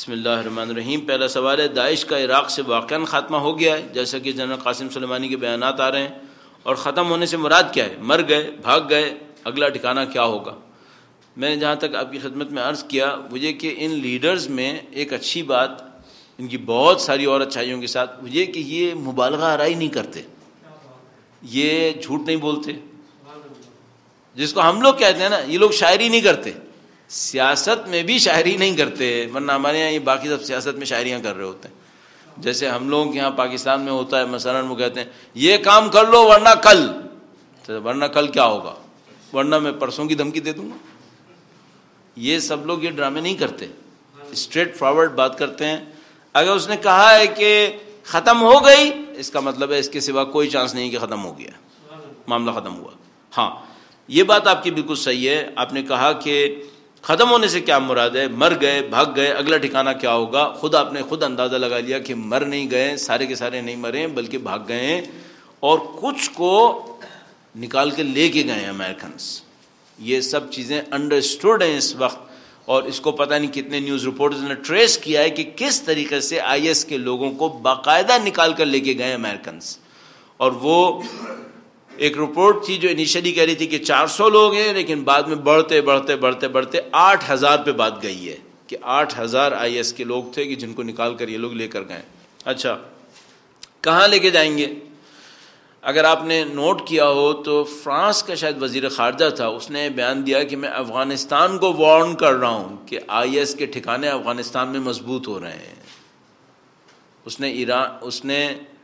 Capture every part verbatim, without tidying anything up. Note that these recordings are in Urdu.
بسم اللہ الرحمن الرحیم۔ پہلا سوال ہے، داعش کا عراق سے واقعاً خاتمہ ہو گیا ہے جیسا کہ جنرل قاسم سلیمانی کے بیانات آ رہے ہیں، اور ختم ہونے سے مراد کیا ہے؟ مر گئے، بھاگ گئے، اگلا ٹھکانہ کیا ہوگا؟ میں نے جہاں تک آپ کی خدمت میں عرض کیا وہ یہ کہ ان لیڈرز میں ایک اچھی بات ان کی بہت ساری اور اچھائیوں کے ساتھ وہ یہ کہ یہ مبالغہ آرائی نہیں کرتے، یہ جھوٹ نہیں بولتے، جس کو ہم لوگ کہتے ہیں نا یہ لوگ شاعری نہیں کرتے، سیاست میں بھی شاعری نہیں کرتے، ورنہ ہمارے یہاں یہ باقی سب سیاست میں شاعریاں کر رہے ہوتے ہیں۔ جیسے ہم لوگوں کے یہاں پاکستان میں ہوتا ہے مثلا وہ کہتے ہیں یہ کام کر لو ورنہ کل، تو ورنہ کل کیا ہوگا؟ ورنہ میں پرسوں کی دھمکی دے دوں گا۔ یہ سب لوگ یہ ڈرامے نہیں کرتے، اسٹریٹ فارورڈ بات کرتے ہیں۔ اگر اس نے کہا ہے کہ ختم ہو گئی، اس کا مطلب ہے اس کے سوا کوئی چانس نہیں کہ ختم ہو گیا، معاملہ ختم ہوا۔ ہاں یہ بات آپ کی بالکل صحیح ہے، آپ نے کہا کہ ختم ہونے سے کیا مراد ہے؟ مر گئے، بھاگ گئے، اگلا ٹھکانہ کیا ہوگا؟ خود آپ نے خود اندازہ لگا لیا کہ مر نہیں گئے، سارے کے سارے نہیں مرے بلکہ بھاگ گئے ہیں، اور کچھ کو نکال کے لے کے گئے ہیں امریکنز۔ یہ سب چیزیں انڈرسٹوڈ ہیں اس وقت، اور اس کو پتہ نہیں کتنے نیوز رپورٹرز نے ٹریس کیا ہے کہ کس طریقے سے آئی ایس کے لوگوں کو باقاعدہ نکال کر لے کے گئے امریکنز۔ اور وہ ایک رپورٹ تھی جو انیشلی کہہ رہی تھی کہ چار سو لوگ ہیں، لیکن بعد میں بڑھتے بڑھتے بڑھتے بڑھتے آٹھ ہزار پہ بات گئی ہے کہ آٹھ ہزار آئی ایس کے لوگ تھے کہ جن کو نکال کر یہ لوگ لے کر گئے۔ اچھا کہاں لے کے جائیں گے؟ اگر آپ نے نوٹ کیا ہو تو فرانس کا شاید وزیر خارجہ تھا، اس نے بیان دیا کہ میں افغانستان کو وارن کر رہا ہوں کہ آئی ایس کے ٹھکانے افغانستان میں مضبوط ہو رہے ہیں۔ اس نے ایران اس نے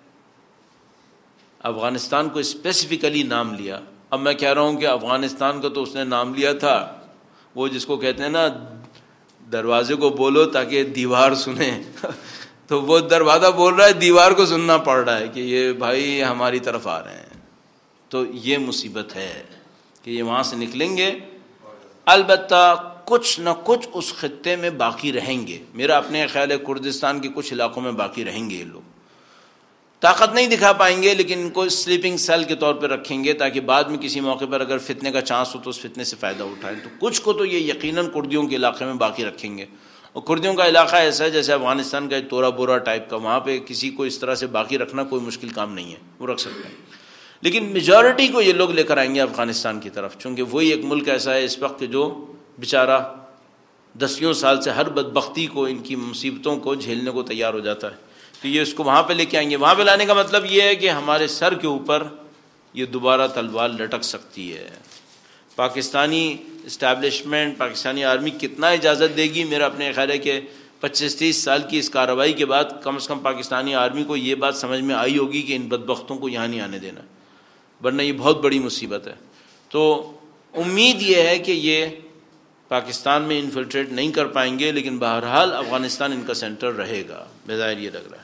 افغانستان کو اسپیسیفکلی نام لیا۔ اب میں کہہ رہا ہوں کہ افغانستان کا تو اس نے نام لیا تھا، وہ جس کو کہتے ہیں نا دروازے کو بولو تاکہ دیوار سنے تو وہ دروازہ بول رہا ہے، دیوار کو سننا پڑ رہا ہے کہ یہ بھائی ہماری طرف آ رہے ہیں۔ تو یہ مصیبت ہے کہ یہ وہاں سے نکلیں گے، البتہ کچھ نہ کچھ اس خطے میں باقی رہیں گے۔ میرا اپنے خیال ہے کردستان کے کچھ علاقوں میں باقی رہیں گے، یہ لوگ طاقت نہیں دکھا پائیں گے لیکن ان کو سلیپنگ سیل کے طور پہ رکھیں گے تاکہ بعد میں کسی موقع پر اگر فتنے کا چانس ہو تو اس فتنے سے فائدہ اٹھائیں۔ تو کچھ کو تو یہ یقیناً کردیوں کے علاقے میں باقی رکھیں گے، اور کردیوں کا علاقہ ایسا ہے جیسے افغانستان کا تورا بورا ٹائپ کا، وہاں پہ کسی کو اس طرح سے باقی رکھنا کوئی مشکل کام نہیں ہے، وہ رکھ سکتے ہیں۔ لیکن میجورٹی کو یہ لوگ لے کر آئیں گے افغانستان کی طرف، چونکہ وہی ایک ملک ایسا ہے اس وقت کہ جو بیچارہ دسیوں سال سے ہر بدبختی کو، ان کی مصیبتوں کو جھیلنے کو تیار ہو جاتا ہے، تو یہ اس کو وہاں پہ لے کے آئیں گے۔ وہاں پہ لانے کا مطلب یہ ہے کہ ہمارے سر کے اوپر یہ دوبارہ تلوار لٹک سکتی ہے۔ پاکستانی اسٹیبلشمنٹ، پاکستانی آرمی کتنا اجازت دے گی؟ میرا اپنے خیال ہے کہ پچیس تیس سال کی اس کارروائی کے بعد کم از کم پاکستانی آرمی کو یہ بات سمجھ میں آئی ہوگی کہ ان بدبختوں کو یہاں نہیں آنے دینا، ورنہ یہ بہت بڑی مصیبت ہے۔ تو امید یہ ہے کہ یہ پاکستان میں انفلٹریٹ نہیں کر پائیں گے، لیکن بہرحال افغانستان ان کا سینٹر رہے گا، بظاہر یہ لگ رہا ہے۔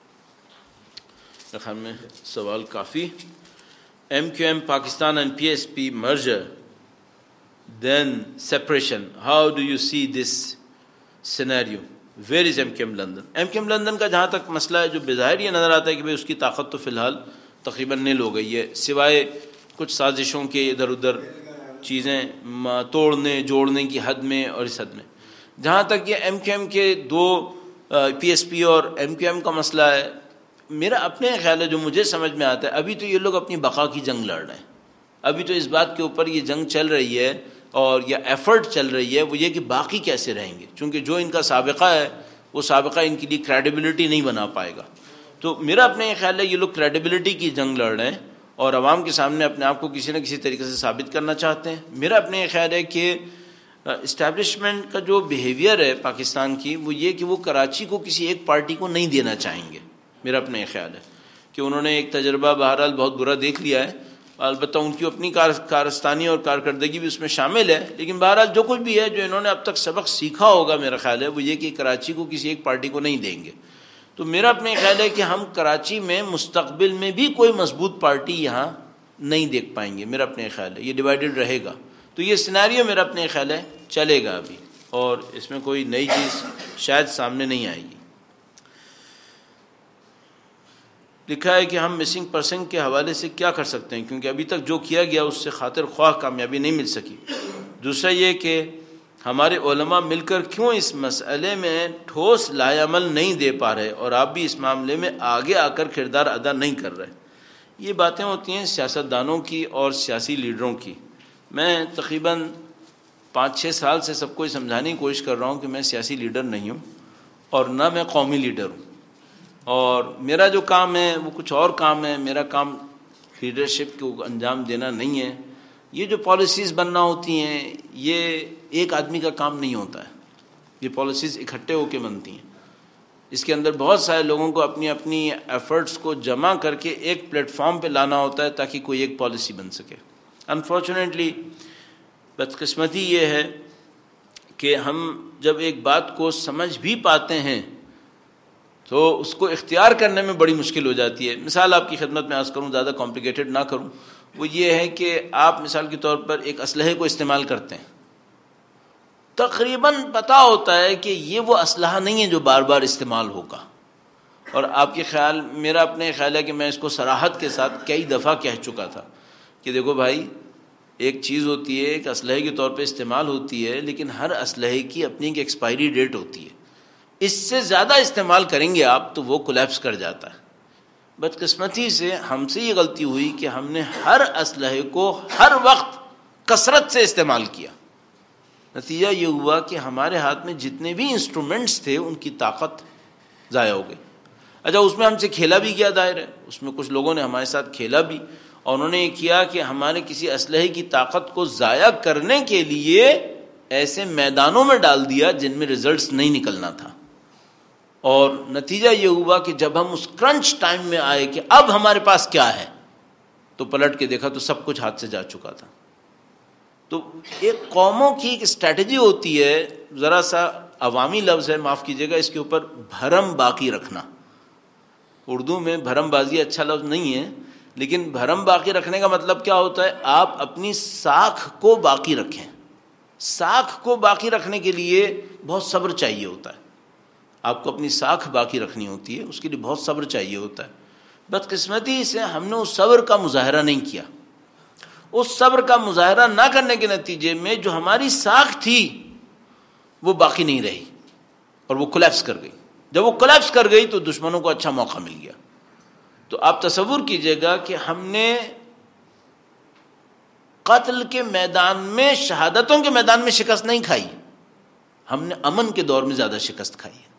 خیال میں سوال کافی۔ M Q M Pakistan and P S P merger then separation, how do you see this scenario? Where is M Q M London? M Q M London کا جہاں تک مسئلہ ہے جو بظاہر یہ نظر آتا ہے کہ بھئی اس کی طاقت تو فی الحال تقریباً نیل ہو گئی ہے، سوائے کچھ سازشوں کے ادھر ادھر چیزیں توڑنے جوڑنے کی حد میں، اور اس حد میں جہاں تک یہ ایم کیو ایم کے دو پی ایس پی اور ایم کیو ایم کا مسئلہ ہے، میرا اپنے خیال ہے جو مجھے سمجھ میں آتا ہے، ابھی تو یہ لوگ اپنی بقا کی جنگ لڑ رہے ہیں۔ ابھی تو اس بات کے اوپر یہ جنگ چل رہی ہے اور یہ ایفرٹ چل رہی ہے، وہ یہ کہ باقی کیسے رہیں گے، چونکہ جو ان کا سابقہ ہے وہ سابقہ ان کے لیے کریڈیبلٹی نہیں بنا پائے گا۔ تو میرا اپنے یہ خیال ہے یہ لوگ کریڈیبلٹی کی جنگ لڑ رہے ہیں اور عوام کے سامنے اپنے آپ کو کسی نہ کسی طریقے سے ثابت کرنا چاہتے ہیں۔ میرا اپنے یہ خیال ہے کہ اسٹیبلشمنٹ کا جو بیہیویئر ہے پاکستان کی، وہ یہ کہ وہ کراچی کو کسی ایک پارٹی کو نہیں دینا چاہیں گے۔ میرا اپنا یہ خیال ہے کہ انہوں نے ایک تجربہ بہرحال بہت برا دیکھ لیا ہے، البتہ ان کی اپنی کارستانی اور کارکردگی بھی اس میں شامل ہے، لیکن بہرحال جو کچھ بھی ہے جو انہوں نے اب تک سبق سیکھا ہوگا میرا خیال ہے وہ یہ کہ کراچی کو کسی ایک پارٹی کو نہیں دیں گے۔ تو میرا اپنا خیال ہے کہ ہم کراچی میں مستقبل میں بھی کوئی مضبوط پارٹی یہاں نہیں دیکھ پائیں گے، میرا اپنا خیال ہے یہ ڈیوائیڈڈ رہے گا۔ تو یہ سینیریو میرا اپنا خیال ہے چلے گا ابھی، اور اس میں کوئی نئی چیز شاید سامنے نہیں آئے گی۔ لکھا ہے کہ ہم مسنگ پرسن کے حوالے سے کیا کر سکتے ہیں، کیونکہ ابھی تک جو کیا گیا اس سے خاطر خواہ کامیابی نہیں مل سکی۔ دوسرا یہ کہ ہمارے علماء مل کر کیوں اس مسئلے میں ٹھوس لائے عمل نہیں دے پا رہے اور آپ بھی اس معاملے میں آگے آ کر کردار ادا نہیں کر رہے؟ یہ باتیں ہوتی ہیں سیاستدانوں کی اور سیاسی لیڈروں کی. میں تقریباً پانچ چھ سال سے سب کو یہ سمجھانے کی کوشش کر رہا ہوں کہ میں سیاسی لیڈر نہیں ہوں اور نہ میں قومی لیڈر ہوں، اور میرا جو کام ہے وہ کچھ اور کام ہے. میرا کام لیڈرشپ کو انجام دینا نہیں ہے. یہ جو پالیسیز بننا ہوتی ہیں یہ ایک آدمی کا کام نہیں ہوتا ہے. یہ پالیسیز اکٹھے ہو کے بنتی ہیں. اس کے اندر بہت سارے لوگوں کو اپنی اپنی ایفرٹس کو جمع کر کے ایک پلیٹ فارم پہ لانا ہوتا ہے تاکہ کوئی ایک پالیسی بن سکے. انفارچونیٹلی بدقسمتی یہ ہے کہ ہم جب ایک بات کو سمجھ بھی پاتے ہیں تو اس کو اختیار کرنے میں بڑی مشکل ہو جاتی ہے. مثال آپ کی خدمت میں عرض کروں، زیادہ کمپلیکیٹڈ نہ کروں، وہ یہ ہے کہ آپ مثال کے طور پر ایک اسلحے کو استعمال کرتے ہیں، تقریباً پتہ ہوتا ہے کہ یہ وہ اسلحہ نہیں ہے جو بار بار استعمال ہوگا، اور آپ کے خیال میرا اپنے خیال ہے کہ میں اس کو صراحت کے ساتھ کئی دفعہ کہہ چکا تھا کہ دیکھو بھائی، ایک چیز ہوتی ہے ایک اسلحے کے طور پہ استعمال ہوتی ہے، لیکن ہر اسلحے کی اپنی ایک ایکسپائری ڈیٹ ہوتی ہے. اس سے زیادہ استعمال کریں گے آپ تو وہ کولیپس کر جاتا ہے. بدقسمتی سے ہم سے یہ غلطی ہوئی کہ ہم نے ہر اسلحے کو ہر وقت کثرت سے استعمال کیا. نتیجہ یہ ہوا کہ ہمارے ہاتھ میں جتنے بھی انسٹرومنٹس تھے ان کی طاقت ضائع ہو گئی. اچھا، اس میں ہم سے کھیلا بھی کیا ظاہر ہے، اس میں کچھ لوگوں نے ہمارے ساتھ کھیلا بھی، اور انہوں نے یہ کیا کہ ہمارے کسی اسلحے کی طاقت کو ضائع کرنے کے لیے ایسے میدانوں میں ڈال دیا جن میں ریزلٹس نہیں نکلنا تھا. اور نتیجہ یہ ہوا کہ جب ہم اس کرنچ ٹائم میں آئے کہ اب ہمارے پاس کیا ہے، تو پلٹ کے دیکھا تو سب کچھ ہاتھ سے جا چکا تھا. تو ایک قوموں کی ایک اسٹریٹجی ہوتی ہے، ذرا سا عوامی لفظ ہے، معاف کیجیے گا، اس کے اوپر بھرم باقی رکھنا. اردو میں بھرم بازی اچھا لفظ نہیں ہے، لیکن بھرم باقی رکھنے کا مطلب کیا ہوتا ہے؟ آپ اپنی ساکھ کو باقی رکھیں. ساکھ کو باقی رکھنے کے لیے بہت صبر چاہیے ہوتا ہے. آپ کو اپنی ساکھ باقی رکھنی ہوتی ہے، اس کے لیے بہت صبر چاہیے ہوتا ہے. بدقسمتی سے ہم نے اس صبر کا مظاہرہ نہیں کیا. اس صبر کا مظاہرہ نہ کرنے کے نتیجے میں جو ہماری ساکھ تھی وہ باقی نہیں رہی اور وہ کولیپس کر گئی. جب وہ کولیپس کر گئی تو دشمنوں کو اچھا موقع مل گیا. تو آپ تصور کیجئے گا کہ ہم نے قتل کے میدان میں، شہادتوں کے میدان میں شکست نہیں کھائی، ہم نے امن کے دور میں زیادہ شکست کھائی ہے.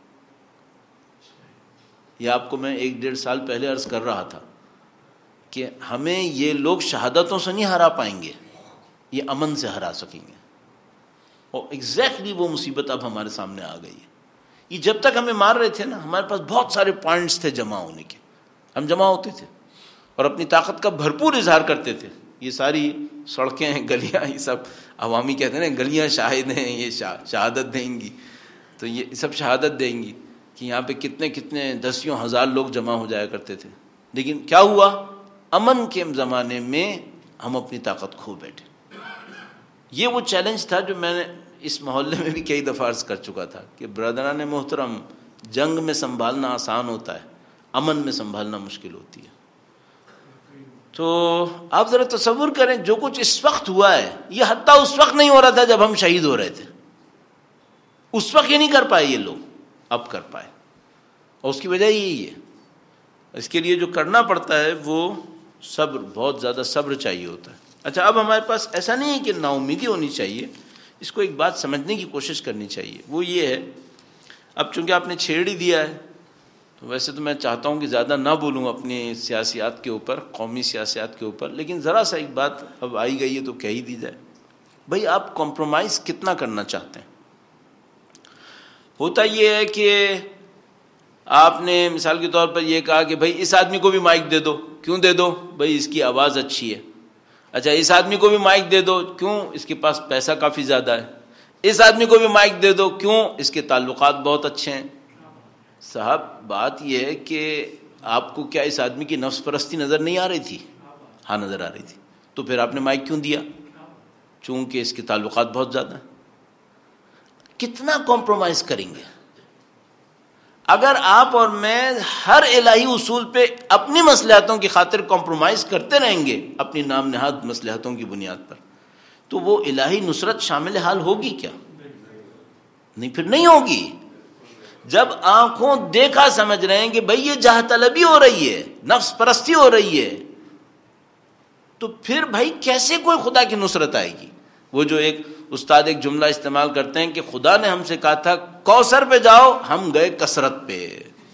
یہ آپ کو میں ایک ڈیڑھ سال پہلے عرض کر رہا تھا کہ ہمیں یہ لوگ شہادتوں سے نہیں ہرا پائیں گے، یہ امن سے ہرا سکیں گے. اور ایگزیکٹلی وہ مصیبت اب ہمارے سامنے آ گئی ہے. یہ جب تک ہمیں مار رہے تھے نا، ہمارے پاس بہت سارے پوائنٹس تھے جمع ہونے کے، ہم جمع ہوتے تھے اور اپنی طاقت کا بھرپور اظہار کرتے تھے. یہ ساری سڑکیں، گلیاں، یہ سب عوامی کہتے ہیں نا، گلیاں شاہد ہیں، یہ شہادت دیں گی. تو یہ سب شہادت دیں گی کہ یہاں پہ کتنے کتنے دسیوں ہزار لوگ جمع ہو جایا کرتے تھے. لیکن کیا ہوا؟ امن کے زمانے میں ہم اپنی طاقت کھو بیٹھے. یہ وہ چیلنج تھا جو میں نے اس محلے میں بھی کئی دفعہ عرض کر چکا تھا کہ برادران محترم، جنگ میں سنبھالنا آسان ہوتا ہے، امن میں سنبھالنا مشکل ہوتی ہے. تو آپ ذرا تصور کریں جو کچھ اس وقت ہوا ہے، یہ حتیٰ اس وقت نہیں ہو رہا تھا جب ہم شہید ہو رہے تھے. اس وقت یہ نہیں کر پائے یہ لوگ، اب کر پائے، اور اس کی وجہ یہی ہے. اس کے لیے جو کرنا پڑتا ہے وہ صبر، بہت زیادہ صبر چاہیے ہوتا ہے. اچھا، اب ہمارے پاس ایسا نہیں ہے کہ نا امیدی ہونی چاہیے، اس کو ایک بات سمجھنے کی کوشش کرنی چاہیے. وہ یہ ہے، اب چونکہ آپ نے چھیڑ ہی دیا ہے تو ویسے تو میں چاہتا ہوں کہ زیادہ نہ بولوں اپنی سیاسیات کے اوپر، قومی سیاسیات کے اوپر، لیکن ذرا سا ایک بات اب آئی گئی ہے تو کہہ ہی دی جائے. بھائی، آپ کمپرومائز کتنا کرنا چاہتے ہیں؟ ہوتا یہ ہے کہ آپ نے مثال کے طور پر یہ کہا کہ بھائی اس آدمی کو بھی مائک دے دو. کیوں دے دو؟ بھائی اس کی آواز اچھی ہے. اچھا، اس آدمی کو بھی مائک دے دو. کیوں؟ اس کے پاس پیسہ کافی زیادہ ہے. اس آدمی کو بھی مائک دے دو. کیوں؟ اس کے تعلقات بہت اچھے ہیں. صاحب، بات یہ ہے کہ آپ کو کیا اس آدمی کی نفس پرستی نظر نہیں آ رہی تھی؟ ہاں، نظر آ رہی تھی. تو پھر آپ نے مائک کیوں دیا؟ چونکہ اس کے تعلقات بہت زیادہ ہیں. کتنا کمپرومائز کریں گے؟ اگر آپ اور میں ہر الہی اصول پہ اپنی مصلحتوں کی خاطر کمپرومائز کرتے رہیں گے، اپنی نام نہاد مصلحتوں کی بنیاد پر، تو وہ الہی نصرت شامل حال ہوگی کیا؟ نہیں پھر نہیں ہوگی. جب آنکھوں دیکھا سمجھ رہے ہیں کہ بھئی یہ جاہ طلبی ہو رہی ہے، نفس پرستی ہو رہی ہے، تو پھر بھائی کیسے کوئی خدا کی نصرت آئے گی؟ وہ جو ایک استاد ایک جملہ استعمال کرتے ہیں کہ خدا نے ہم سے کہا تھا کوثر پہ جاؤ، ہم گئے کثرت پہ.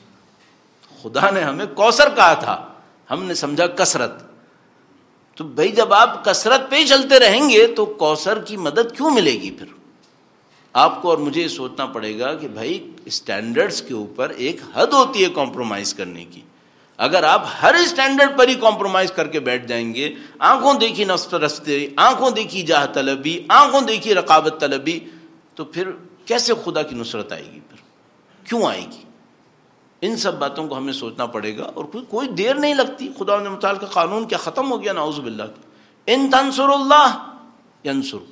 خدا نے ہمیں کوثر کہا تھا، ہم نے سمجھا کثرت. تو بھائی جب آپ کثرت پہ ہی چلتے رہیں گے تو کوثر کی مدد کیوں ملے گی؟ پھر آپ کو اور مجھے یہ سوچنا پڑے گا کہ بھائی اسٹینڈرڈز کے اوپر ایک حد ہوتی ہے کمپرومائز کرنے کی. اگر آپ ہر اسٹینڈرڈ پر ہی کمپرومائز کر کے بیٹھ جائیں گے، آنکھوں دیکھی نفس پرستی، آنکھوں دیکھی جاہ طلبی، آنکھوں دیکھی رقابت طلبی، تو پھر کیسے خدا کی نصرت آئے گی؟ پھر کیوں آئے گی؟ ان سب باتوں کو ہمیں سوچنا پڑے گا. اور کوئی کوئی دیر نہیں لگتی. خدا نے متعال کا قانون کیا ختم ہو گیا؟ نعوذ باللہ. ان تنصر اللہ ینصرکم،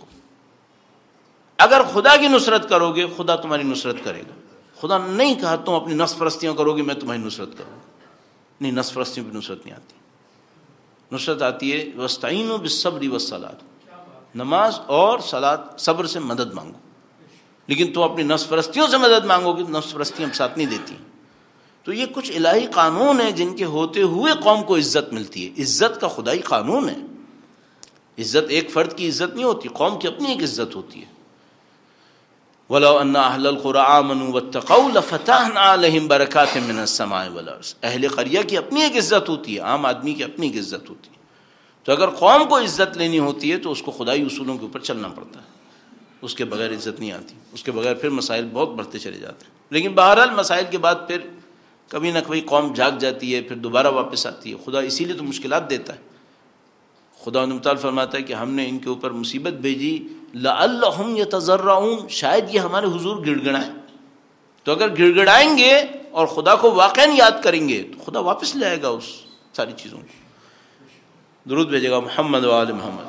اگر خدا کی نصرت کرو گے خدا تمہاری نصرت کرے گا. خدا نے نہیں کہا تم اپنی نفس پرستیاں کرو گے میں تمہاری نصرت کروں گا. نہیں، نفس پرستیوں پہ نصرت نہیں آتی. نصرت آتی ہے وَاسْتَعِینُوا بِالصَّبْرِ وَالصَّلَاةِ، نماز اور صلاۃ، صبر سے مدد مانگو. لیکن تم اپنی نفس پرستیوں سے مدد مانگو گے، نفس پرستیاں ساتھ نہیں دیتی. تو یہ کچھ الہی قانون ہیں جن کے ہوتے ہوئے قوم کو عزت ملتی ہے. عزت کا خدائی قانون ہے. عزت ایک فرد کی عزت نہیں ہوتی، قوم کی اپنی ایک عزت ہوتی ہے. وَلَوْ أَنَّ أَهْلَ الْقُرَىٰ آمَنُوا وَاتَّقَوْا لَفَتَحْنَا عَلَيْهِمْ بَرَكَاتٍ مِّنَ السَّمَاءِ وَالْأَرْضِ. اہل قریہ کی اپنی ایک عزت ہوتی ہے، عام آدمی کی اپنی ایک عزت ہوتی ہے. تو اگر قوم کو عزت لینی ہوتی ہے تو اس کو خدائی اصولوں کے اوپر چلنا پڑتا ہے. اس کے بغیر عزت نہیں آتی. اس کے بغیر پھر مسائل بہت بڑھتے چلے جاتے ہیں. لیکن بہرحال مسائل کے بعد پھر کبھی نہ کبھی قوم جاگ جاتی ہے، پھر دوبارہ واپس آتی ہے. خدا اسی لیے تو مشکلات دیتا ہے. خدا متعال فرماتا ہے کہ ہم نے ان کے اوپر مصیبت بھیجی لعلہم یتضرعون، شاید یہ ہمارے حضور گڑ گڑائیں. تو اگر گڑ گڑائیں گے اور خدا کو واقعاً یاد کریں گے تو خدا واپس لے آئے گا اس ساری چیزوں کو. درود بھیجے گا محمد و آل محمد.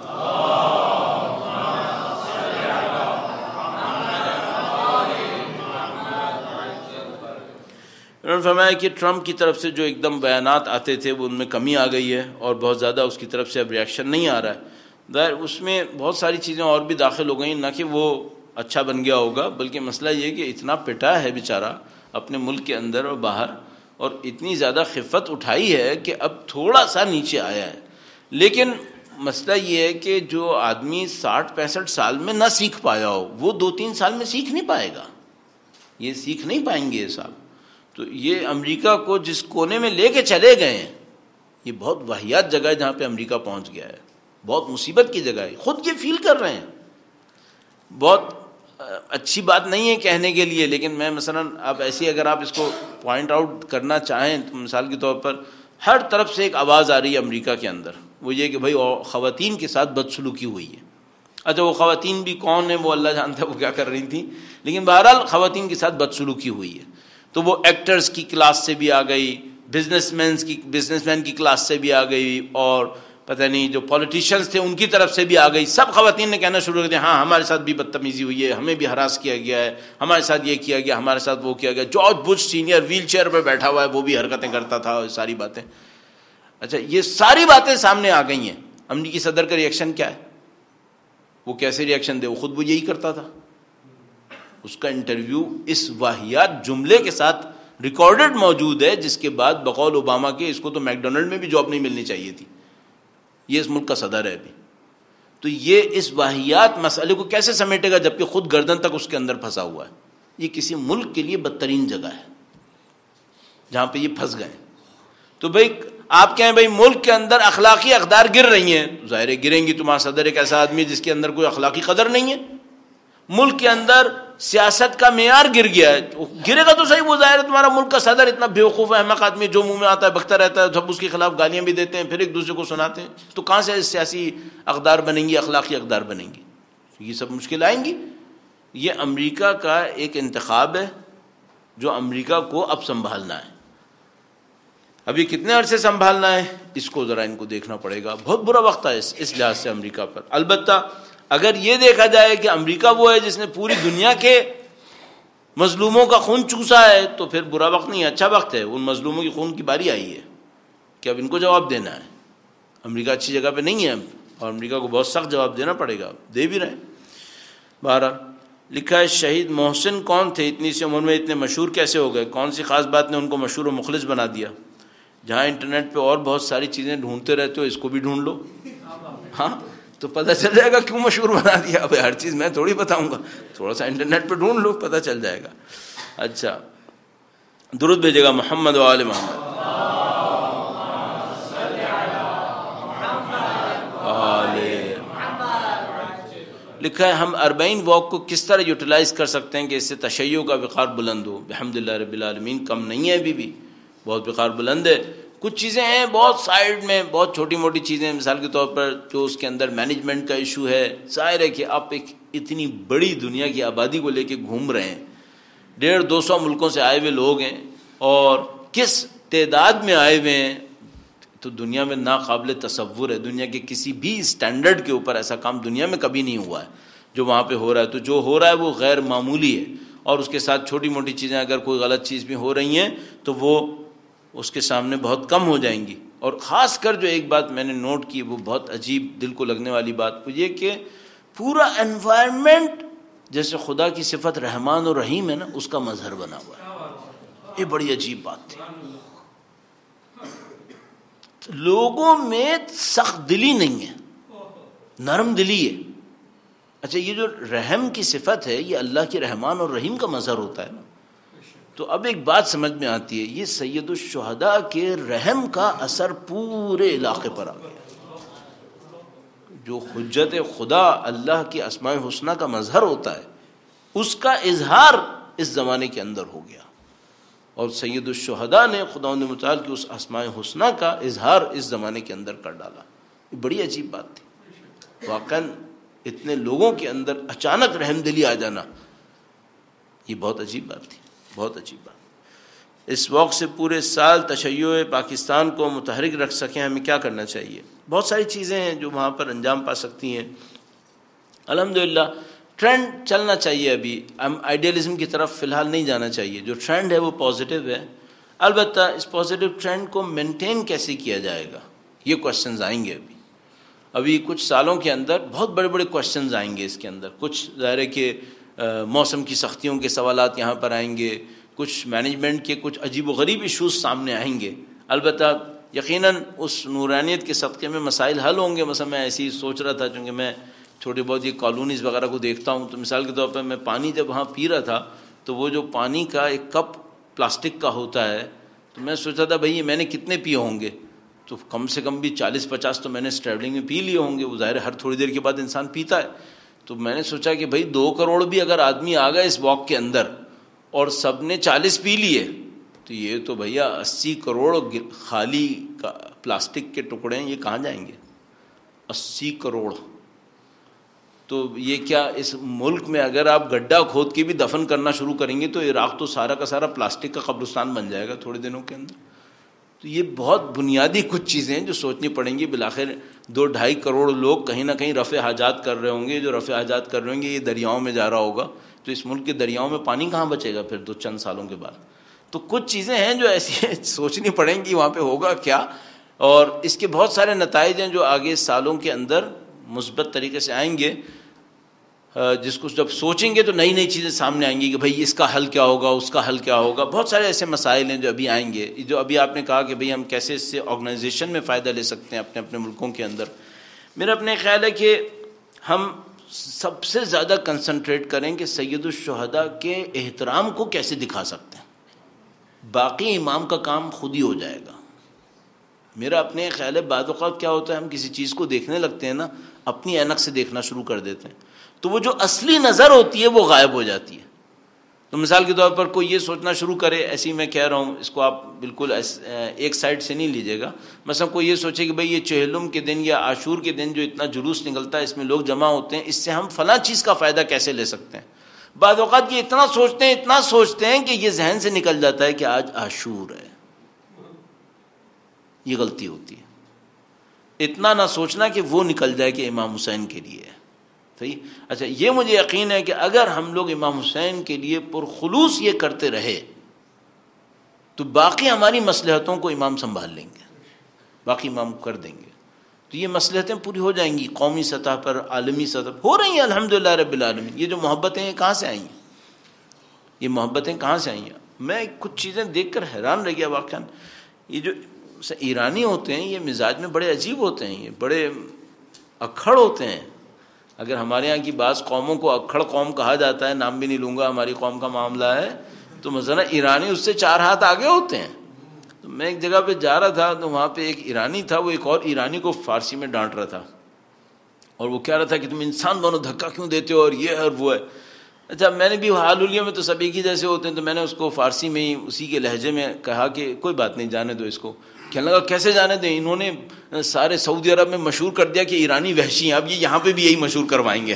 انہوں نے فرمایا کہ ٹرمپ کی طرف سے جو ایک دم بیانات آتے تھے وہ ان میں کمی آ گئی ہے اور بہت زیادہ اس کی طرف سے اب ریاکشن نہیں آ رہا ہے. ظاہر اس میں بہت ساری چیزیں اور بھی داخل ہو گئیں، نہ کہ وہ اچھا بن گیا ہوگا، بلکہ مسئلہ یہ کہ اتنا پٹا ہے بیچارہ اپنے ملک کے اندر اور باہر، اور اتنی زیادہ خفت اٹھائی ہے کہ اب تھوڑا سا نیچے آیا ہے. لیکن مسئلہ یہ ہے کہ جو آدمی ساٹھ پینسٹھ سال میں نہ سیکھ پایا ہو وہ دو تین سال میں سیکھ نہیں پائے گا. یہ سیکھ نہیں پائیں گے یہ صاحب. تو یہ امریکہ کو جس کونے میں لے کے چلے گئے ہیں، یہ بہت واہیات جگہ ہے جہاں پہ امریکہ پہنچ گیا ہے. بہت مصیبت کی جگہ ہے. خود یہ فیل کر رہے ہیں. بہت اچھی بات نہیں ہے کہنے کے لیے، لیکن میں مثلا آپ ایسی اگر آپ اس کو پوائنٹ آؤٹ کرنا چاہیں تو مثال کے طور پر ہر طرف سے ایک آواز آ رہی ہے امریکہ کے اندر، وہ یہ کہ بھائی خواتین کے ساتھ بدسلوکی ہوئی ہے. اچھا وہ خواتین بھی کون ہیں وہ اللہ جانتا ہے وہ کیا کر رہی تھیں، لیکن بہرحال خواتین کے ساتھ بدسلوکی ہوئی ہے. تو وہ ایکٹرز کی کلاس سے بھی آ گئی، بزنس مینس کی بزنس مین کی کلاس سے بھی آ گئی، اور پتہ نہیں جو پولیٹیشینز تھے ان کی طرف سے بھی آ گئی. سب خواتین نے کہنا شروع کر دیا ہاں ہمارے ساتھ بھی بدتمیزی ہوئی ہے، ہمیں بھی ہراس کیا گیا ہے، ہمارے ساتھ یہ کیا گیا، ہمارے ساتھ وہ کیا گیا. George Bush senior wheelchair پہ بیٹھا ہوا ہے وہ بھی حرکتیں کرتا تھا، اور ساری باتیں. اچھا یہ ساری باتیں سامنے آ گئی ہیں. امریکی صدر کا ریئیکشن کیا ہے؟ وہ کیسے ریئیکشن دے؟ وہ خود وہ یہی کرتا تھا. اس کا انٹرویو اس واہیات جملے کے ساتھ ریکارڈڈ موجود ہے، جس کے بعد بقول اوباما کے اس کو تو میک ڈونلڈ میں بھی جاب نہیں ملنی چاہیے تھی. یہ اس ملک کا صدر ہے ابھی. تو یہ اس واہیات مسئلے کو کیسے سمیٹے گا جبکہ خود گردن تک اس کے اندر پھنسا ہوا ہے؟ یہ کسی ملک کے لیے بدترین جگہ ہے جہاں پہ یہ پھنس گئے. تو بھائی آپ کہیں بھائی ملک کے اندر اخلاقی اقدار گر رہی ہیں، ظاہر گریں گی. تمہارا صدر ایک ایسا آدمی ہے جس کے اندر کوئی اخلاقی قدر نہیں ہے. ملک کے اندر سیاست کا معیار گر گیا ہے، گرے گا تو صحیح. وہ ظاہر ہے تمہارا ملک کا صدر اتنا بیوقوف احمق آدمی جو منہ میں آتا ہے بکتا رہتا ہے، سب اس کے خلاف گالیاں بھی دیتے ہیں پھر ایک دوسرے کو سناتے ہیں. تو کہاں سے سیاسی اقدار بنیں گی، اخلاقی اقدار بنیں گی؟ یہ سب مشکل آئیں گی. یہ امریکہ کا ایک انتخاب ہے جو امریکہ کو اب سنبھالنا ہے. ابھی کتنے عرصے سنبھالنا ہے اس کو ذرا ان کو دیکھنا پڑے گا. بہت برا وقت ہے اس اس لحاظ سے امریکہ پر. البتہ اگر یہ دیکھا جائے کہ امریکہ وہ ہے جس نے پوری دنیا کے مظلوموں کا خون چوسا ہے تو پھر برا وقت نہیں ہے، اچھا وقت ہے. ان مظلوموں کی خون کی باری آئی ہے کہ اب ان کو جواب دینا ہے. امریکہ اچھی جگہ پہ نہیں ہے اور امریکہ کو بہت سخت جواب دینا پڑے گا، دے بھی رہے ہیں. بہرحال لکھا ہے شہید محسن کون تھے، اتنی سی عمر میں اتنے مشہور کیسے ہو گئے، کون سی خاص بات نے ان کو مشہور و مخلص بنا دیا؟ جہاں انٹرنیٹ پہ اور بہت ساری چیزیں ڈھونڈتے رہتے ہو، اس کو بھی ڈھونڈ لو، ہاں تو پتہ چل جائے گا کیوں مشہور بنا دیا. اب ہر چیز میں تھوڑی بتاؤں گا، تھوڑا سا انٹرنیٹ پہ ڈھونڈ لو پتہ چل جائے گا. اچھا درود بھیجے گا محمد و آل محمد. لکھا ہے ہم اربعین واک کو کس طرح یوٹیلائز کر سکتے ہیں کہ اس سے تشیع کا وقار بلند ہو؟ بحمد اللہ رب العالمین کم نہیں ہے، ابھی بھی بہت وقار بلند ہے. کچھ چیزیں ہیں بہت سائڈ میں، بہت چھوٹی موٹی چیزیں، مثال کے طور پر جو اس کے اندر مینجمنٹ کا ایشو ہے. ظاہر ہے کہ آپ ایک اتنی بڑی دنیا کی آبادی کو لے کے گھوم رہے ہیں، ڈیڑھ دو سو ملکوں سے آئے ہوئے لوگ ہیں، اور کس تعداد میں آئے ہوئے ہیں تو دنیا میں ناقابل تصور ہے. دنیا کے کسی بھی اسٹینڈرڈ کے اوپر ایسا کام دنیا میں کبھی نہیں ہوا ہے جو وہاں پہ ہو رہا ہے. تو جو ہو رہا ہے وہ غیر معمولی ہے، اور اس کے ساتھ چھوٹی موٹی چیزیں اگر کوئی غلط چیز بھی ہو رہی ہیں تو وہ اس کے سامنے بہت کم ہو جائیں گی. اور خاص کر جو ایک بات میں نے نوٹ کی وہ بہت عجیب دل کو لگنے والی بات، وہ یہ کہ پورا انوائرمنٹ جیسے خدا کی صفت رحمان اور رحیم ہے نا، اس کا مظہر بنا ہوا ہے. یہ بڑی عجیب بات تھی. لوگوں میں سخت دلی نہیں ہے، نرم دلی ہے. اچھا یہ جو رحم کی صفت ہے یہ اللہ کی رحمان اور رحیم کا مظہر ہوتا ہے نا. تو اب ایک بات سمجھ میں آتی ہے، یہ سید الشہداء کے رحم کا اثر پورے علاقے پر آ گیا. جو حجت خدا اللہ کی اسماء حسنہ کا مظہر ہوتا ہے اس کا اظہار اس زمانے کے اندر ہو گیا، اور سید الشہداء نے خداوند متعال کی اس اسماء حسنہ کا اظہار اس زمانے کے اندر کر ڈالا. یہ بڑی عجیب بات تھی واقعا. اتنے لوگوں کے اندر اچانک رحم دلی آ جانا یہ بہت عجیب بات تھی، بہت عجیب بات. اس وقت سے پورے سال تشیع پاکستان کو متحرک رکھ سکیں ہمیں کیا کرنا چاہیے؟ بہت ساری چیزیں ہیں جو وہاں پر انجام پا سکتی ہیں. الحمدللہ ٹرینڈ چلنا چاہیے، ابھی ہم آئیڈیالزم کی طرف فی الحال نہیں جانا چاہیے. جو ٹرینڈ ہے وہ پازیٹیو ہے. البتہ اس پازیٹیو ٹرینڈ کو مینٹین کیسے کیا جائے گا یہ کوشچنز آئیں گے. ابھی ابھی کچھ سالوں کے اندر بہت بڑے بڑے کوشچنز آئیں گے اس کے اندر. کچھ ظاہر ہے کہ موسم کی سختیوں کے سوالات یہاں پر آئیں گے، کچھ مینجمنٹ کے کچھ عجیب و غریب ایشوز سامنے آئیں گے. البتہ یقیناً اس نورانیت کے صدقے میں مسائل حل ہوں گے. مثلا میں ایسے ہی سوچ رہا تھا، چونکہ میں چھوٹی بہت یہ کالونیز وغیرہ کو دیکھتا ہوں، تو مثال کے طور پر میں پانی جب وہاں پی رہا تھا تو وہ جو پانی کا ایک کپ پلاسٹک کا ہوتا ہے، تو میں سوچا تھا بھائی یہ میں نے کتنے پیے ہوں گے، تو کم سے کم بھی چالیس پچاس تو میں نے ٹریولنگ میں پی لیے ہوں گے. وہ ظاہر ہر تھوڑی دیر کے بعد انسان پیتا ہے. تو میں نے سوچا کہ بھائی دو کروڑ بھی اگر آدمی آ گئے اس واک کے اندر اور سب نے چالیس پی لیے تو یہ تو بھیا اسی کروڑ خالی کا پلاسٹک کے ٹکڑے ہیں، یہ کہاں جائیں گے؟ اسی کروڑ. تو یہ کیا اس ملک میں اگر آپ گڈھا کھود کے بھی دفن کرنا شروع کریں گے تو عراق تو سارا کا سارا پلاسٹک کا قبرستان بن جائے گا تھوڑے دنوں کے اندر. تو یہ بہت بنیادی کچھ چیزیں ہیں جو سوچنی پڑیں گی. بالآخر دو ڈھائی کروڑ لوگ کہیں نہ کہیں رفع حاجات کر رہے ہوں گے. جو رفع حاجات کر رہے ہوں گے یہ دریاؤں میں جا رہا ہوگا، تو اس ملک کے دریاؤں میں پانی کہاں بچے گا پھر دو چند سالوں کے بعد؟ تو کچھ چیزیں ہیں جو ایسی سوچنی پڑیں گی وہاں پہ ہوگا کیا، اور اس کے بہت سارے نتائج ہیں جو آگے سالوں کے اندر مثبت طریقے سے آئیں گے، جس کو جب سوچیں گے تو نئی نئی چیزیں سامنے آئیں گی کہ بھئی اس کا حل کیا ہوگا، اس کا حل کیا ہوگا. بہت سارے ایسے مسائل ہیں جو ابھی آئیں گے. جو ابھی آپ نے کہا کہ بھئی ہم کیسے اس سے آرگنائزیشن میں فائدہ لے سکتے ہیں اپنے اپنے ملکوں کے اندر. میرا اپنے خیال ہے کہ ہم سب سے زیادہ کنسنٹریٹ کریں کہ سید الشہداء کے احترام کو کیسے دکھا سکتے ہیں. باقی امام کا کام خود ہی ہو جائے گا. میرا اپنے خیال ہے بعض اوقات کیا ہوتا ہے ہم کسی چیز کو دیکھنے لگتے ہیں نا، اپنی اینک سے دیکھنا شروع کر دیتے ہیں، تو وہ جو اصلی نظر ہوتی ہے وہ غائب ہو جاتی ہے. تو مثال کے طور پر کوئی یہ سوچنا شروع کرے، ایسی میں کہہ رہا ہوں، اس کو آپ بالکل ایک سائڈ سے نہیں لیجیے گا. مثلا کوئی یہ سوچے کہ بھئی یہ چہلم کے دن یا عاشور کے دن جو اتنا جلوس نکلتا ہے اس میں لوگ جمع ہوتے ہیں، اس سے ہم فلاں چیز کا فائدہ کیسے لے سکتے ہیں. بعض اوقات یہ اتنا سوچتے ہیں اتنا سوچتے ہیں کہ یہ ذہن سے نکل جاتا ہے کہ آج عاشور ہے. یہ غلطی ہوتی ہے. اتنا نہ سوچنا کہ وہ نکل جائے کہ امام حسین کے لیے ہے. صحیح. اچھا یہ مجھے یقین ہے کہ اگر ہم لوگ امام حسین کے لیے پرخلوص یہ کرتے رہے تو باقی ہماری مصلحتوں کو امام سنبھال لیں گے، باقی امام کر دیں گے. تو یہ مصلحتیں پوری ہو جائیں گی قومی سطح پر، عالمی سطح پر ہو رہی ہیں الحمدللہ رب العالمین۔ یہ جو محبتیں ہیں کہاں سے آئی ہیں؟ یہ محبتیں کہاں سے آئی ہیں؟ میں کچھ چیزیں دیکھ کر حیران رہ گیا واقعا۔ یہ جو ایرانی ہوتے ہیں یہ مزاج میں بڑے عجیب ہوتے ہیں، یہ بڑے اکھڑ ہوتے ہیں۔ اگر ہمارے یہاں کی بعض قوموں کو اکھڑ قوم کہا جاتا ہے، نام بھی نہیں لوں گا، ہماری قوم کا معاملہ ہے، تو مثلا ایرانی اس سے چار ہاتھ آگے ہوتے ہیں۔ تو میں ایک جگہ پہ جا رہا تھا تو وہاں پہ ایک ایرانی تھا، وہ ایک اور ایرانی کو فارسی میں ڈانٹ رہا تھا، اور وہ کہہ رہا تھا کہ تم انسان بنو، دھکا کیوں دیتے ہو، اور یہ اور وہ ہے۔ اچھا میں نے بھی حال حلیہ میں تو سب ایک ہی جیسے ہوتے ہیں، تو میں نے اس کو فارسی میں ہی اسی کے لہجے میں کہا کہ کوئی بات نہیں، جانے دو اس کو۔ کہنے لگا کیسے جانے دیں، انہوں نے سارے سعودی عرب میں مشہور کر دیا کہ ایرانی وحشی ہیں، اب یہ یہاں پہ بھی یہی مشہور کروائیں گے۔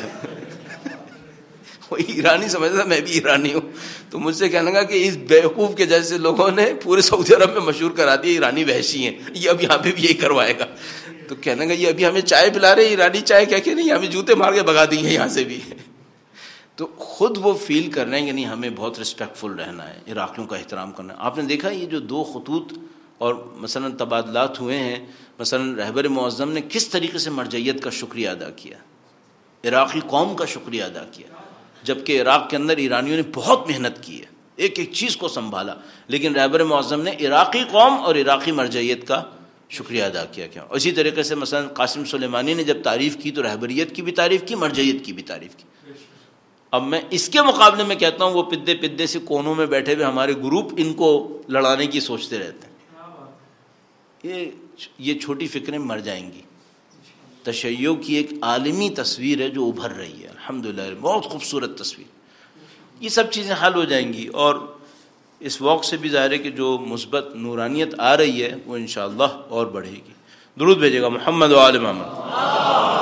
وہی ایرانی سمجھتا میں بھی ایرانی ہوں، تو مجھ سے کہنے لگا کہ اس بیوقوف کے جیسے لوگوں نے پورے سعودی عرب میں مشہور کرا دیا ایرانی وحشی ہیں، یہ اب یہاں پہ بھی یہی کروائے گا۔ تو کہنے لگا یہ ابھی ہمیں چائے پلا رہے ایرانی چائے کہہ کے، نہیں ہمیں جوتے مار کے بھگا دیں گے یہاں سے بھی۔ تو خود وہ فیل کر رہے ہیں کہ نہیں ہمیں بہت رسپیکٹفل رہنا ہے، عراقیوں کا احترام کرنا ہے۔ آپ نے دیکھا یہ جو دو خطوط اور مثلا تبادلات ہوئے ہیں، مثلا رہبر معظم نے کس طریقے سے مرجعیت کا شکریہ ادا کیا، عراقی قوم کا شکریہ ادا کیا، جبکہ عراق کے اندر ایرانیوں نے بہت محنت کی ہے، ایک ایک چیز کو سنبھالا، لیکن رہبر معظم نے عراقی قوم اور عراقی مرجعیت کا شکریہ ادا کیا کیا اسی طریقے سے مثلا قاسم سلیمانی نے جب تعریف کی تو رہبریت کی بھی تعریف کی، مرجعیت کی بھی تعریف کی۔ اب میں اس کے مقابلے میں کہتا ہوں وہ پدے پدے سے کونوں میں بیٹھے ہوئے ہمارے گروپ ان کو لڑانے کی سوچتے رہتے ہیں، یہ یہ چھوٹی فکریں مر جائیں گی۔ تشیع کی ایک عالمی تصویر ہے جو ابھر رہی ہے الحمدللہ، بہت خوبصورت تصویر، یہ سب چیزیں حل ہو جائیں گی، اور اس وقت سے بھی ظاہر ہے کہ جو مثبت نورانیت آ رہی ہے وہ انشاءاللہ اور بڑھے گی۔ درود بھیجے گا محمد و آل محمد۔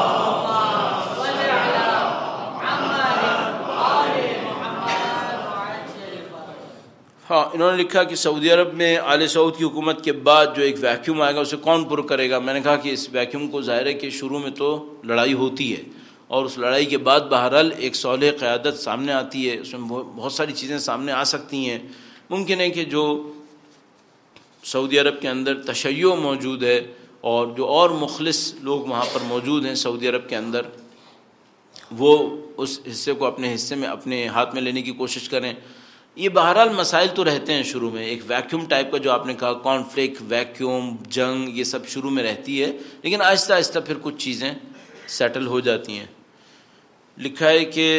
ہاں انہوں نے لکھا کہ سعودی عرب میں آل سعود کی حکومت کے بعد جو ایک ویکیوم آئے گا اسے کون پر کرے گا؟ میں نے کہا کہ اس ویکیوم کو ظاہر ہے کہ شروع میں تو لڑائی ہوتی ہے، اور اس لڑائی کے بعد بہرحال ایک صالح قیادت سامنے آتی ہے، اس میں بہت ساری چیزیں سامنے آ سکتی ہیں۔ ممکن ہے کہ جو سعودی عرب کے اندر تشیع موجود ہے اور جو اور مخلص لوگ وہاں پر موجود ہیں سعودی عرب کے اندر، وہ اس حصے کو اپنے حصے میں اپنے ہاتھ میں لینے کی کوشش کریں۔ یہ بہرحال مسائل تو رہتے ہیں شروع میں، ایک ویکیوم ٹائپ کا جو آپ نے کہا کانفلکٹ، ویکیوم، جنگ، یہ سب شروع میں رہتی ہے، لیکن آہستہ آہستہ پھر کچھ چیزیں سیٹل ہو جاتی ہیں۔ لکھا ہے کہ